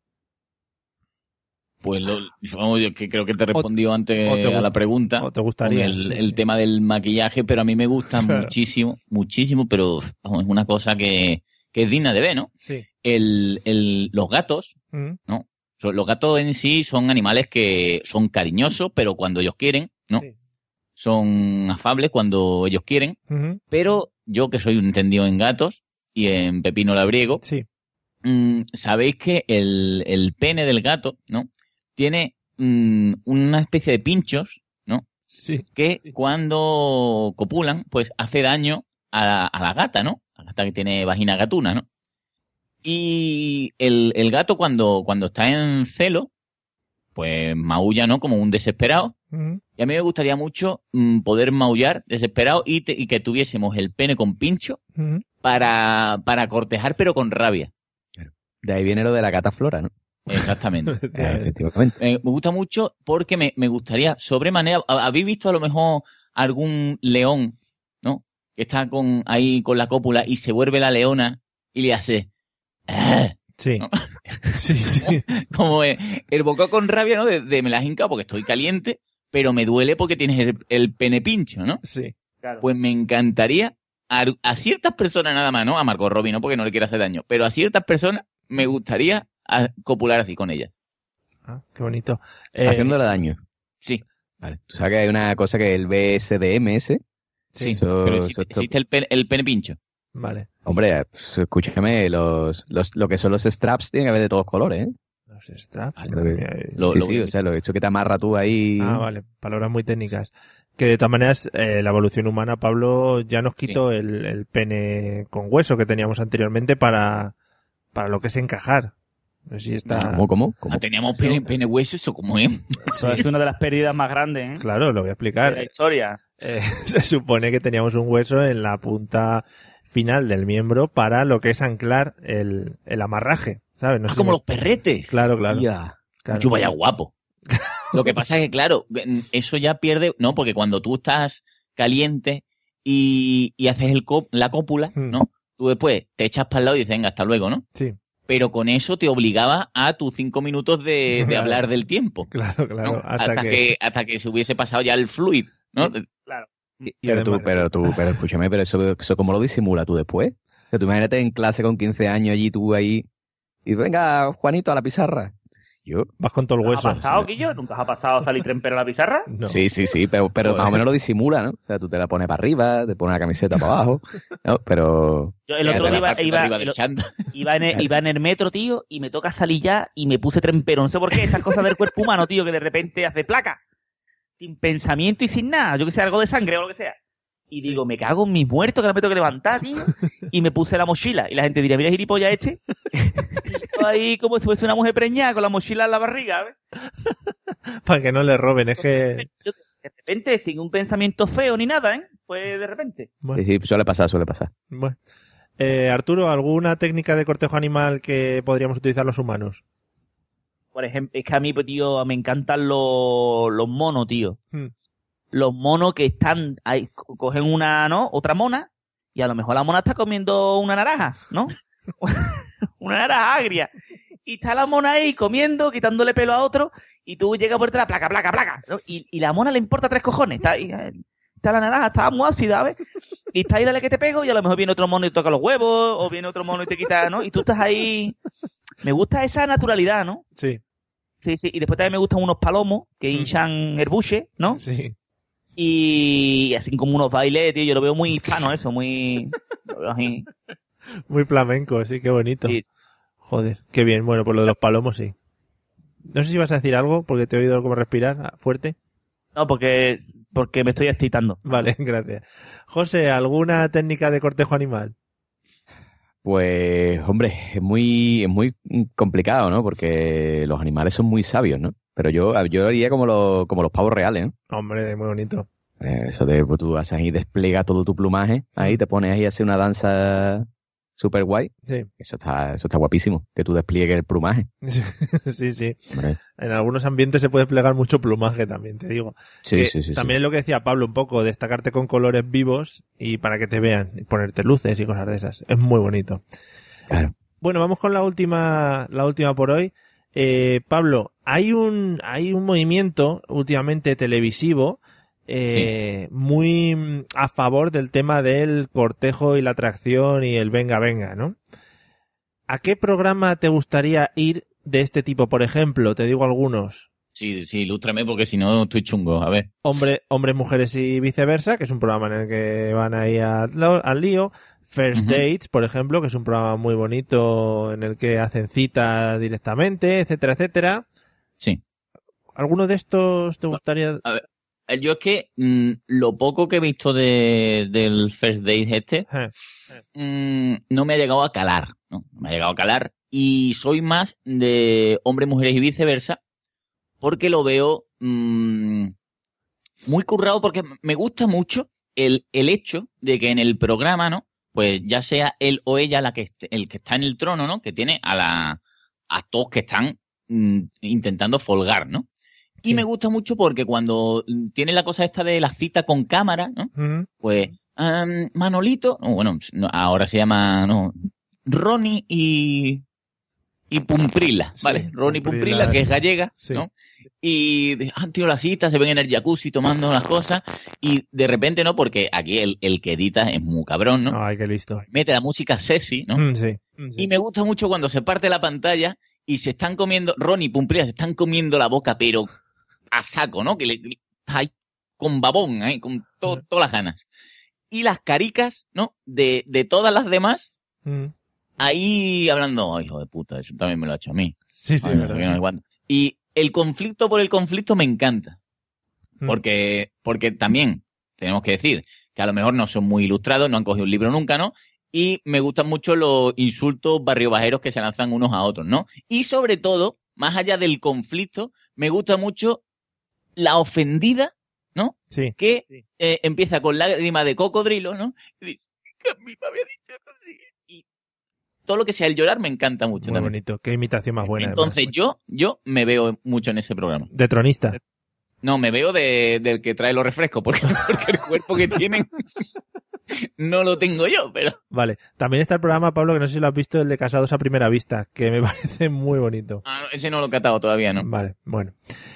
Pues vamos, yo que creo que te he respondido antes o te a gusta- la pregunta. ¿O te gustaría? Con Sí, el sí. tema del maquillaje, pero a mí me gusta Claro. muchísimo, pero vamos, es una cosa que es digna de ver, ¿no? Sí. Los gatos, Mm, los gatos en sí son animales que son cariñosos, pero cuando ellos quieren, ¿no? Sí. Son afables cuando ellos quieren, ujú, pero yo que soy un entendido en gatos y en pepino labriego, sí. sabéis que el pene del gato, ¿no? Tiene una especie de pinchos, ¿no? Sí. Que cuando copulan, pues hace daño a la gata, ¿no? A la gata que tiene vagina gatuna, ¿no? Y el gato cuando está en celo, pues maulla, ¿no? Como un desesperado. ujú, Y a mí me gustaría mucho poder maullar desesperado y que tuviésemos el pene con pincho ujú. para cortejar, pero con rabia. De ahí viene lo de la gata flora, ¿no? Exactamente. Efectivamente. Me gusta mucho porque me gustaría sobremanera. ¿Habéis visto a lo mejor algún león, ¿no? Que está ahí con la cópula y se vuelve la leona y le hace. Sí. ¿No? Sí, sí. Como el bocado con rabia, ¿no? De me la hinca porque estoy caliente, pero me duele porque tienes el pene pincho, ¿no? Sí. Claro. Pues me encantaría a ciertas personas nada más, ¿no? A Margot Robbie, no porque no le quiera hacer daño, pero a ciertas personas me gustaría copular así con ellas. Ah, qué bonito. Haciéndole daño. Sí, Vale. Tú sabes que hay una cosa que es el BSDMS. sí. Eso- Pero eso- existe el pene pincho. Vale. Hombre, pues, escúchame, lo que son los straps tienen que haber de todos colores, ¿eh? Los straps. Vale. madre mía. Sí, o sea, lo hecho que te amarra tú ahí. Ah, vale. Palabras muy técnicas. Que de todas maneras, la evolución humana, Pablo, ya nos quitó el pene con hueso que teníamos anteriormente para lo que es encajar. No sé si está... ¿Cómo? Teníamos pene hueso, eso como es. Eso es una de las pérdidas más grandes, ¿eh? Claro, lo voy a De explicar. la historia. Se supone que teníamos un hueso en la punta final del miembro para lo que es anclar el amarraje, ¿sabes? No sé si Como me- los perretes. Claro, claro. Ya. claro. Yo vaya guapo. Lo que pasa es que, claro, eso ya pierde, no, porque cuando tú estás caliente y haces la cópula, ¿no? Tú después te echas para el lado y dices, venga, hasta luego, ¿no? Sí, Pero con eso te obligaba a tus 5 minutos de Claro. hablar del tiempo. claro, claro. ¿no? Hasta que... hasta que se hubiese pasado ya el fluid, ¿no? y Pero además- pero escúchame, pero eso ¿cómo lo disimula tú después? O sea, tú imagínate en clase con 15 años allí, tú ahí, y venga, Juanito, a la pizarra. Yo, Vas con todo el ¿Nunca hueso. ha pasado, Guillo? ¿Nunca os ha pasado salir trempero a la pizarra? No. sí, pero Joder. más o menos lo disimula, ¿no? O sea, tú te la pones para arriba, te pones la camiseta para abajo, ¿no? Pero, Yo el otro De la día parte de arriba del chándal. iba en el metro, tío, y me toca salir ya y me puse trempero. No sé por qué, estas cosas del cuerpo humano, tío, que de repente hace placa. Sin pensamiento y sin nada. Yo que sé, algo de sangre o lo que sea. Y digo, me cago en mis muertos que no me tengo que levantar, tío. Y me puse la mochila. Y la gente diría, mira, gilipollas este. Y yo ahí como si fuese una mujer preñada con la mochila en la barriga, ¿ves? Para que no le roben, es que... Yo, de repente, sin un pensamiento feo ni nada, ¿eh? Pues de repente. Bueno, sí, suele pasar. bueno. Arturo, ¿alguna técnica de cortejo animal que podríamos utilizar los humanos? Por ejemplo, es que a mí, pues, tío, me encantan los monos, tío. Hmm. Los monos que están ahí, cogen otra mona, y a lo mejor la mona está comiendo una naranja, ¿no? Una naranja agria. Y está la mona ahí comiendo, quitándole pelo a otro, y tú llegas por detrás, placa, ¿no? Y la mona le importa 3 cojones, está ahí, está la naranja, está muy ácida, ¿ves? Y está ahí, dale que te pego, y a lo mejor viene otro mono y te toca los huevos, o viene otro mono y te quita, ¿no? Y tú estás ahí... Me gusta esa naturalidad, ¿no? Sí, Sí, sí. Y después también me gustan unos palomos que hinchan el buche, ¿no? sí. Y así como unos bailes, tío, yo lo veo muy hispano eso, muy... lo veo así. Muy flamenco, sí, qué bonito. Sí. Joder, qué bien. Bueno, por lo de los palomos, sí. No sé si vas a decir algo, porque te he oído como respirar fuerte. No, porque me estoy excitando. Vale, gracias. José, ¿alguna técnica de cortejo animal? Pues, hombre, es muy complicado, ¿no? Porque los animales son muy sabios, ¿no? Pero yo haría como los pavos reales, ¿no? Hombre, muy bonito. Eso de pues, tú haces ahí, despliega todo tu plumaje, ahí te pones ahí a hacer una danza súper guay. Sí, Eso está guapísimo, que tú despliegues el plumaje. sí, sí. Hombre. En algunos ambientes se puede plegar mucho plumaje también, te digo. Sí, Que sí. también es lo que decía Pablo un poco, destacarte con colores vivos y para que te vean, y ponerte luces y cosas de esas. Es muy bonito. Claro. Bueno, vamos con la última por hoy. Pablo, hay un movimiento últimamente televisivo muy a favor del tema del cortejo y la atracción y el venga, venga, ¿no? ¿A qué programa te gustaría ir de este tipo? Por ejemplo, te digo algunos. Sí, ilústrame porque si no estoy chungo. A ver. Hombres, mujeres y viceversa, que es un programa en el que van ahí al lío. First Dates, por ejemplo, que es un programa muy bonito en el que hacen citas directamente, etcétera, etcétera. Sí. ¿Alguno de estos te gustaría? A ver, yo es que lo poco que he visto del First Date no me ha llegado a calar, ¿no? No me ha llegado a calar y soy más de hombres, mujeres y viceversa porque lo veo muy currado porque me gusta mucho el hecho de que en el programa, ¿no? Pues ya sea él o ella el que está en el trono, ¿no? Que tiene a todos que están intentando folgar, ¿no? Y Sí. me gusta mucho porque cuando tiene la cosa esta de la cita con cámara, ¿no? Pues Manolito, ahora se llama Ronnie y Pumprila, ¿vale? Sí, Ronnie Pumprila, Pumprila, que es gallega, sí. ¿no? Y han tenido la cita, se ven en el jacuzzi tomando las cosas y de repente, ¿no? Porque aquí el que edita es muy cabrón, ¿no? Ay, qué listo. Mete la música sexy, ¿no? Sí. Y me gusta mucho cuando se parte la pantalla y se están comiendo, Ronnie y Pumprila se están comiendo la boca, pero a saco, ¿no? Que hay con babón, con todas las ganas. Y las caricas, ¿no? De todas las demás, ahí hablando, ay, hijo de puta, eso también me lo ha hecho a mí. Sí, Ay, no, verdad. no aguanto. Y el conflicto por el conflicto me encanta. Porque también tenemos que decir que a lo mejor no son muy ilustrados, no han cogido un libro nunca, ¿no? Y me gustan mucho los insultos barriobajeros que se lanzan unos a otros, ¿no? Y sobre todo, más allá del conflicto, me gusta mucho la ofendida, ¿no? Sí. Que empieza con lágrima de cocodrilo, ¿no? Y dice, que a mí me había dicho así. Y todo lo que sea el llorar me encanta mucho Muy también. bonito. Qué imitación más buena. Entonces además. yo me veo mucho en ese programa. De tronista. No, me veo del que trae los refrescos, porque el cuerpo que tienen no lo tengo yo, pero... Vale. También está el programa, Pablo, que no sé si lo has visto, el de Casados a Primera Vista, que me parece muy bonito. Ese no lo he catado todavía, ¿no? Vale, bueno.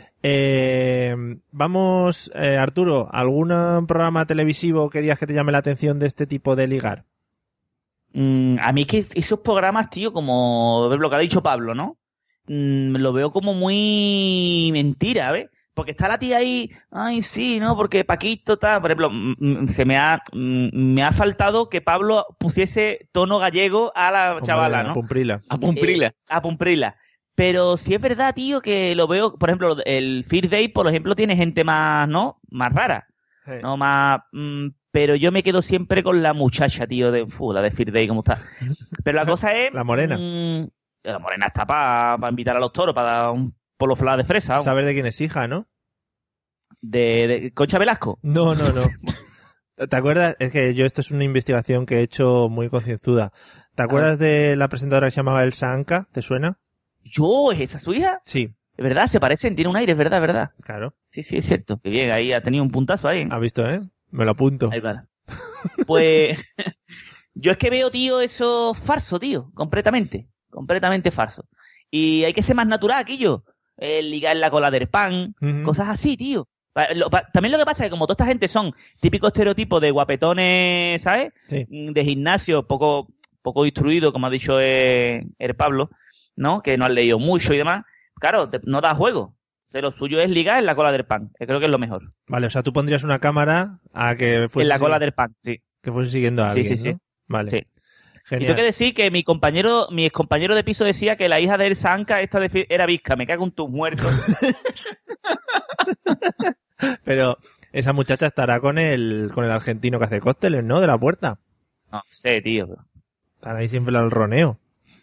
Vamos, Arturo, ¿algún programa televisivo que digas que te llame la atención de este tipo de ligar? A mí que esos programas, tío, como lo que ha dicho Pablo, ¿no? Lo veo como muy mentira, ¿ves? Porque está la tía ahí, ay, sí, ¿no? Porque Paquito está, por ejemplo, me ha faltado que Pablo pusiese tono gallego a la chavala, Hombre, ¿no? Pumprila. A Pumprila. A Pumprila. Pero sí es verdad, tío, que lo veo, por ejemplo, el First Day, por ejemplo, tiene gente más, ¿no? Más rara, Sí. ¿no? Más... pero yo me quedo siempre con la muchacha, tío, la de First Day, ¿cómo está? Pero la cosa es... La morena. La morena está para invitar a los toros, para dar un polo flor de fresa. ¿no? Saber de quién es hija, ¿no? De Concha Velasco. No. ¿Te acuerdas? Es que esto es una investigación que he hecho muy concienzuda. ¿Te acuerdas de la presentadora que se llamaba Elsa Anca? ¿Te suena? ¿Es esa su hija? Sí, Es verdad, se parecen, tiene un aire, es verdad. claro. Sí, es cierto. Qué bien, ahí ha tenido un puntazo ahí. ¿Has visto, Me lo apunto. Ahí va. Pues yo es que veo, tío, eso falso, tío, completamente falso. Y hay que ser más natural, Quillo. Ligar la cola del pan, Ujú. cosas así, tío. También lo que pasa es que como toda esta gente son típicos estereotipos de guapetones, ¿sabes? Sí. De gimnasio, poco instruido, como ha dicho el Pablo, ¿no? Que no han leído mucho y demás. Claro, no da juego. Lo suyo es ligar en la cola del pan. Que creo que es lo mejor. Vale, o sea, tú pondrías una cámara a que fuese... En la cola del pan, sí. Que fuese siguiendo a alguien, sí. ¿no? Vale. Sí. Y Genial. tengo que decir que mi excompañero de piso decía que la hija de Elsa Anca era visca. Me cago en tus muertos. Pero esa muchacha estará con el argentino que hace cócteles, ¿no? De la puerta. No sé, tío. Estará ahí siempre al roneo.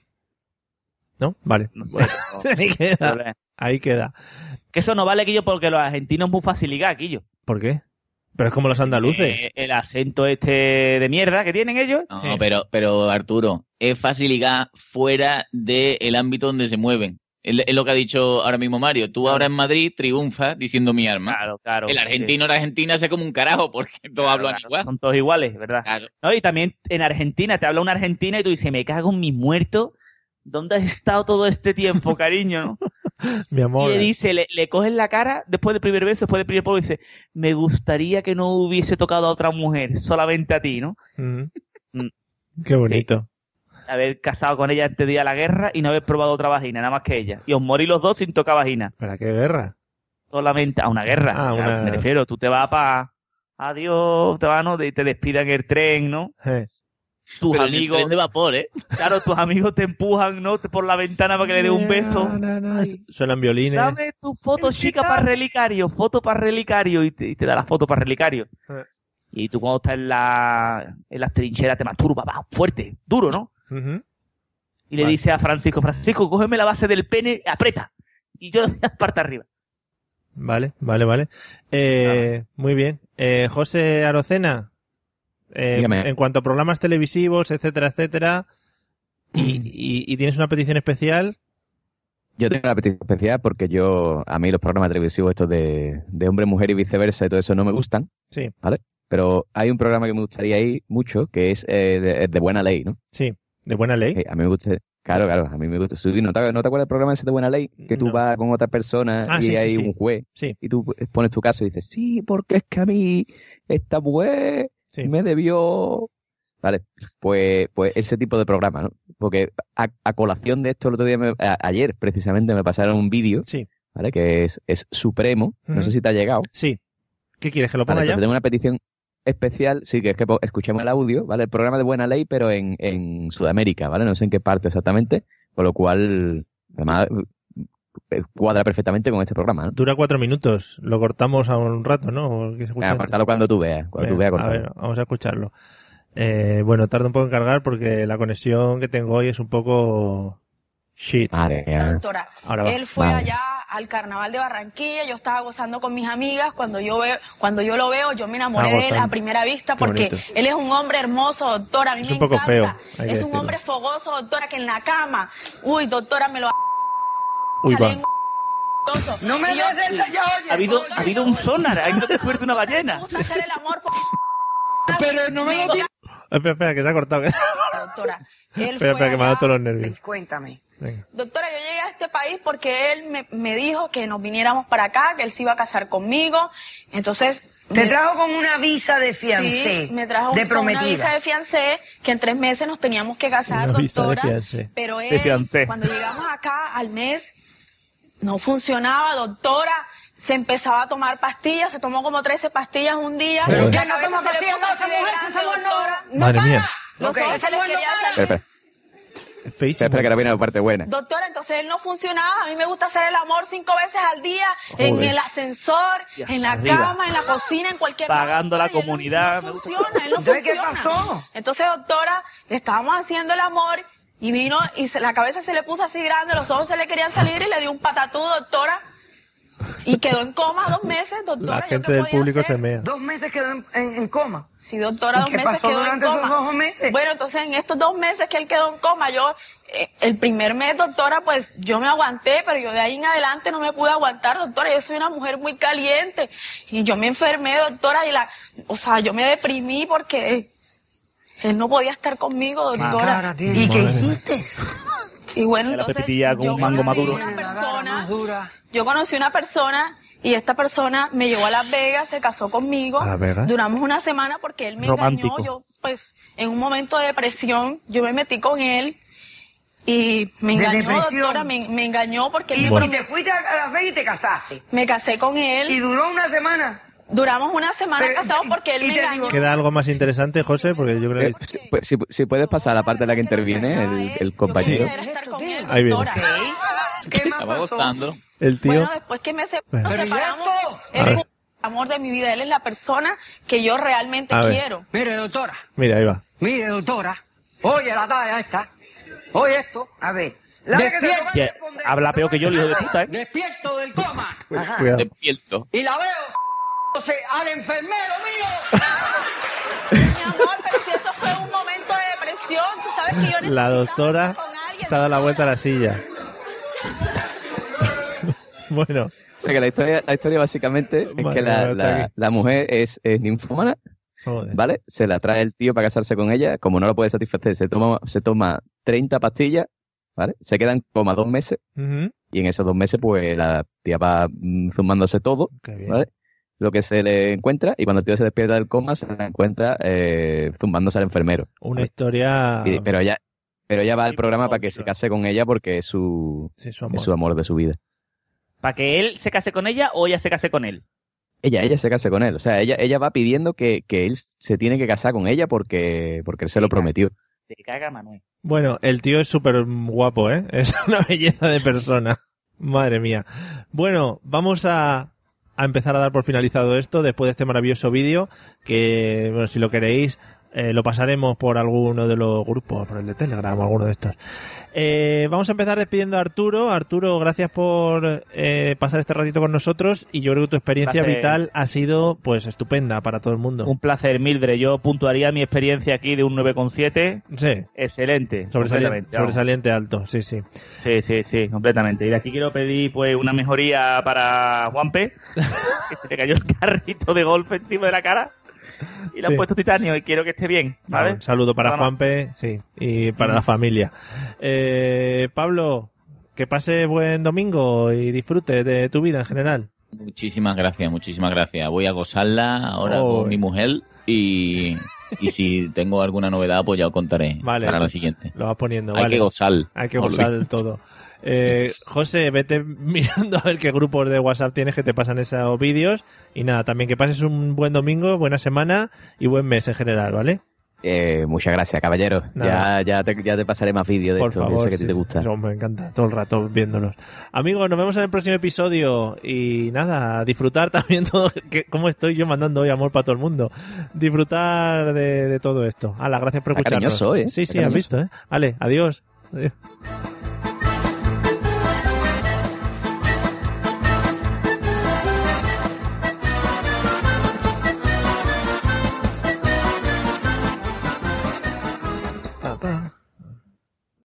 ¿No? Vale. No sé. Ahí queda. Ahí queda. Que eso no vale, Quillo, porque los argentinos es muy fácil ligar, Quillo. ¿Por qué? Pero es como los andaluces. El acento de mierda que tienen ellos. No, pero Arturo, es fácil ligar fuera del ámbito donde se mueven. Es lo que ha dicho ahora mismo Mario. Tú ahora en Madrid triunfas diciendo mi arma. Claro. El argentino en Argentina hace como un carajo porque todos hablan igual. Son todos iguales, ¿verdad? Claro. No, y también en Argentina, te habla una argentina y tú dices, me cago en mis muertos. ¿Dónde has estado todo este tiempo, cariño? ¿No? Mi amor. Y le dice, le coges la cara después del primer beso, después del primer polvo, y dice, me gustaría que no hubiese tocado a otra mujer, solamente a ti, ¿no? Qué bonito. Haber casado con ella antes de ir a la guerra y no haber probado otra vagina, nada más que ella. Y os morís los dos sin tocar vagina. ¿Para qué guerra? Solamente a una guerra. Ah, O sea, me refiero, tú te vas para... Adiós, te vas, ¿no? Y te despidan en el tren, ¿no? Tus Pero amigos... el tren de vapor, ¿eh? Claro, tus amigos te empujan, ¿no? Por la ventana para que le dé un beso. Ay, suenan violines. dame tu foto, chica, para relicario. Foto para relicario. Y te da la foto para relicario. Y tú cuando estás en las trincheras te masturbas, va, fuerte, duro, ¿no? Y le dice a Francisco, cógeme la base del pene, aprieta. Y yo parte arriba. Vale. Muy bien. José Arocena, en cuanto a programas televisivos, etcétera, y tienes una petición especial. Yo tengo una petición especial porque a mí los programas televisivos estos de hombre, mujer y viceversa y todo eso no me gustan. Sí. ¿Vale? Pero hay un programa que me gustaría ir mucho, que es de Buena Ley, ¿no? Sí, de Buena Ley. A mí me gusta, claro, a mí me gusta subir. ¿No te acuerdas del programa ese de Buena Ley? Que tú vas con otra persona y hay un juez y tú pones tu caso y dices, sí, porque es que a mí esta juez me debió... Vale, pues ese tipo de programa, ¿no? Porque a colación de esto el otro día, ayer precisamente me pasaron un vídeo, ¿vale? Que es Supremo, no sé si te ha llegado. Sí. ¿Qué quieres, que lo ponga ya? Tengo una petición especial, sí, que es que escuchemos el audio, ¿vale? El programa de Buena Ley, pero en Sudamérica, ¿vale? No sé en qué parte exactamente, con lo cual, además, cuadra perfectamente con este programa, ¿no? Dura 4 minutos, lo cortamos a un rato, ¿no? Cortalo cuando tú veas, cortarlo. A ver, vamos a escucharlo. Bueno, tarda un poco en cargar porque la conexión que tengo hoy es un poco shit. Doctora, él fue Vale. allá al carnaval de Barranquilla, yo estaba gozando con mis amigas, cuando yo lo veo, yo me enamoré de él a primera vista porque él es un hombre hermoso, doctora, a mí Es me un poco encanta. feo, hay que Es un decirlo. hombre fogoso, doctora, que en la cama, uy, doctora, me lo Uy, va. no me des ya, oye. Ha habido un sonar, ha ido después de una ballena. Me gusta hacer el amor Pero no me lo tienes. Espera, que se ha cortado. Doctora, él Espera, fue que me ha dado todos los nervios. Cuéntame. Venga. Doctora, yo llegué a este país porque él me dijo que nos viniéramos para acá, que él se iba a casar conmigo. Entonces... Te trajo con una visa de fiancé. Sí, me trajo de con una prometida. visa de fiancé, que en 3 meses nos teníamos que casar, Una visa de doctora. fiancé. Pero De él, fiancé. cuando llegamos acá al mes, no funcionaba, doctora. Se empezaba a tomar pastillas, se tomó como 13 pastillas un día. Pero- La no cabeza toma se le pastillas, puso no, así esa de mujer, grande, esa mujer no doctora. Madre mía. Los ojos se les querían salir. Espera. Es feísimo. Espera, que ahora viene la parte buena. Doctora, entonces él no funcionaba. A mí me gusta hacer el amor 5 veces al día, en Joder. el ascensor, en la arriba. cama, en la cocina, en cualquier Pagando la lado, doctora, y él comunidad. No funciona, él no Entonces, ¿qué funciona. pasó? Entonces, doctora, estábamos haciendo el amor y vino y la cabeza se le puso así grande, los ojos se le querían salir y le dio un patatú, doctora. Y quedó en coma 2 meses, doctora. La ¿yo gente qué del podía público hacer? se mea. 2 meses quedó en coma. Sí, doctora, ¿Y 2 qué meses pasó quedó durante en esos coma. 2 meses? Bueno, entonces en estos 2 meses que él quedó en coma, yo, el primer mes, doctora, pues yo me aguanté, pero yo de ahí en adelante no me pude aguantar, doctora. Yo soy una mujer muy caliente y yo me enfermé, doctora, o sea, yo me deprimí porque él no podía estar conmigo, doctora. ¿Y qué hiciste? Y bueno, La entonces pepitilla con yo un mango conocí maduro. una persona, yo conocí una persona Y esta persona me llevó a Las Vegas, se casó conmigo. ¿A Las Vegas? Duramos una semana porque él me Romántico. engañó. Yo, pues, en un momento de depresión, yo me metí con él y me ¿De engañó, depresión? doctora, me engañó porque él Y me te fuiste a Las Vegas y te casaste. Me casé con él. Y duró una semana. Duramos una semana Pero, casados porque él y me te engañó. ¿Queda algo más interesante, José? Porque yo creo que... Si puedes pasar a la parte en la que interviene el compañero. Yo quisiera estar con él, Ahí viene. doctora. ¿Qué más Estaba pasó? gozando. El tío... Bueno, después que nos Pero ¿y separamos, esto? él A ver. fue el amor de mi vida. Él es la persona que yo realmente A ver. quiero. Mire, doctora. Mira, ahí va. Mire, doctora. Oye, la talla esta. Oye esto. A ver. La vez que te toca Que responder- habla peor que yo, el hijo de puta, ¿eh? Despierto del coma. Ajá. Cuidado. Despierto. Y la veo al enfermero mío. Mi amor, pero si eso fue un momento de depresión, tú sabes que yo necesitaba La doctora estar con alguien, se ha dado la doctora. vuelta a la silla. Bueno, O sea que la historia básicamente es Vale, que vale, está aquí. la mujer es ninfómana, joder. ¿vale? Se la trae el tío para casarse con ella, como no lo puede satisfacer, se toma 30 pastillas, ¿vale? Se quedan como 2 meses, Ujú. y en esos 2 meses pues la tía va zumbándose todo, Qué bien. ¿vale? Lo que se le encuentra, y cuando el tío se despierta del coma se la encuentra zumbándose al enfermero. Una historia... Pero ella va al Sí, programa por para que se favor. case con ella porque es su Sí, su amor. es su amor de su vida. ¿Para que él se case con ella o ella se case con él? Ella se case con él. O sea, ella va pidiendo que él se tiene que casar con ella porque él se lo prometió. Te caga, Manuel. Bueno, el tío es súper guapo, ¿eh? Es una belleza de persona. Madre mía. Bueno, vamos a empezar a dar por finalizado esto después de este maravilloso vídeo que, bueno, si lo queréis, lo pasaremos por alguno de los grupos, por el de Telegram o alguno de estos. Vamos a empezar despidiendo a Arturo. Arturo, gracias por pasar este ratito con nosotros y yo creo que tu experiencia Placer. vital ha sido pues estupenda para todo el mundo. Un placer, Mildred. Yo puntuaría mi experiencia aquí de un 9,7. Sí, Excelente. sobresaliente, completamente, vamos. sobresaliente alto, sí, sí. Sí, completamente. Y de aquí quiero pedir pues una mejoría para Juanpe, que se le cayó el carrito de golf encima de la cara y le Sí. han puesto titanio y quiero que esté bien, ¿vale? Un saludo para Nada más. Juanpe, sí, y para la familia. Pablo, que pase buen domingo y disfrute de tu vida en general. Muchísimas gracias, muchísimas gracias. Voy a gozarla ahora Oh. con mi mujer y si tengo alguna novedad, pues ya os contaré Vale. para la siguiente. Lo vas poniendo, Hay vale. que gozar. Hay que Olvi- gozar del todo. José, vete mirando a ver qué grupos de WhatsApp tienes que te pasan esos vídeos. Y nada, también que pases un buen domingo, buena semana y buen mes en general, ¿vale? Muchas gracias, caballero. Nada. Ya te pasaré más vídeos de Por esto. favor, Yo sé que a ti sí, te gusta. eso me encanta, todo el rato viéndolos. Amigos, nos vemos en el próximo episodio y nada, disfrutar también todo, cómo estoy yo mandando hoy amor para todo el mundo. Disfrutar de todo esto. Hala, gracias por Está escucharnos. cariñoso hoy, ¿eh? Sí, Está sí, has cariñoso. visto, ¿eh? Vale, adiós. Adiós.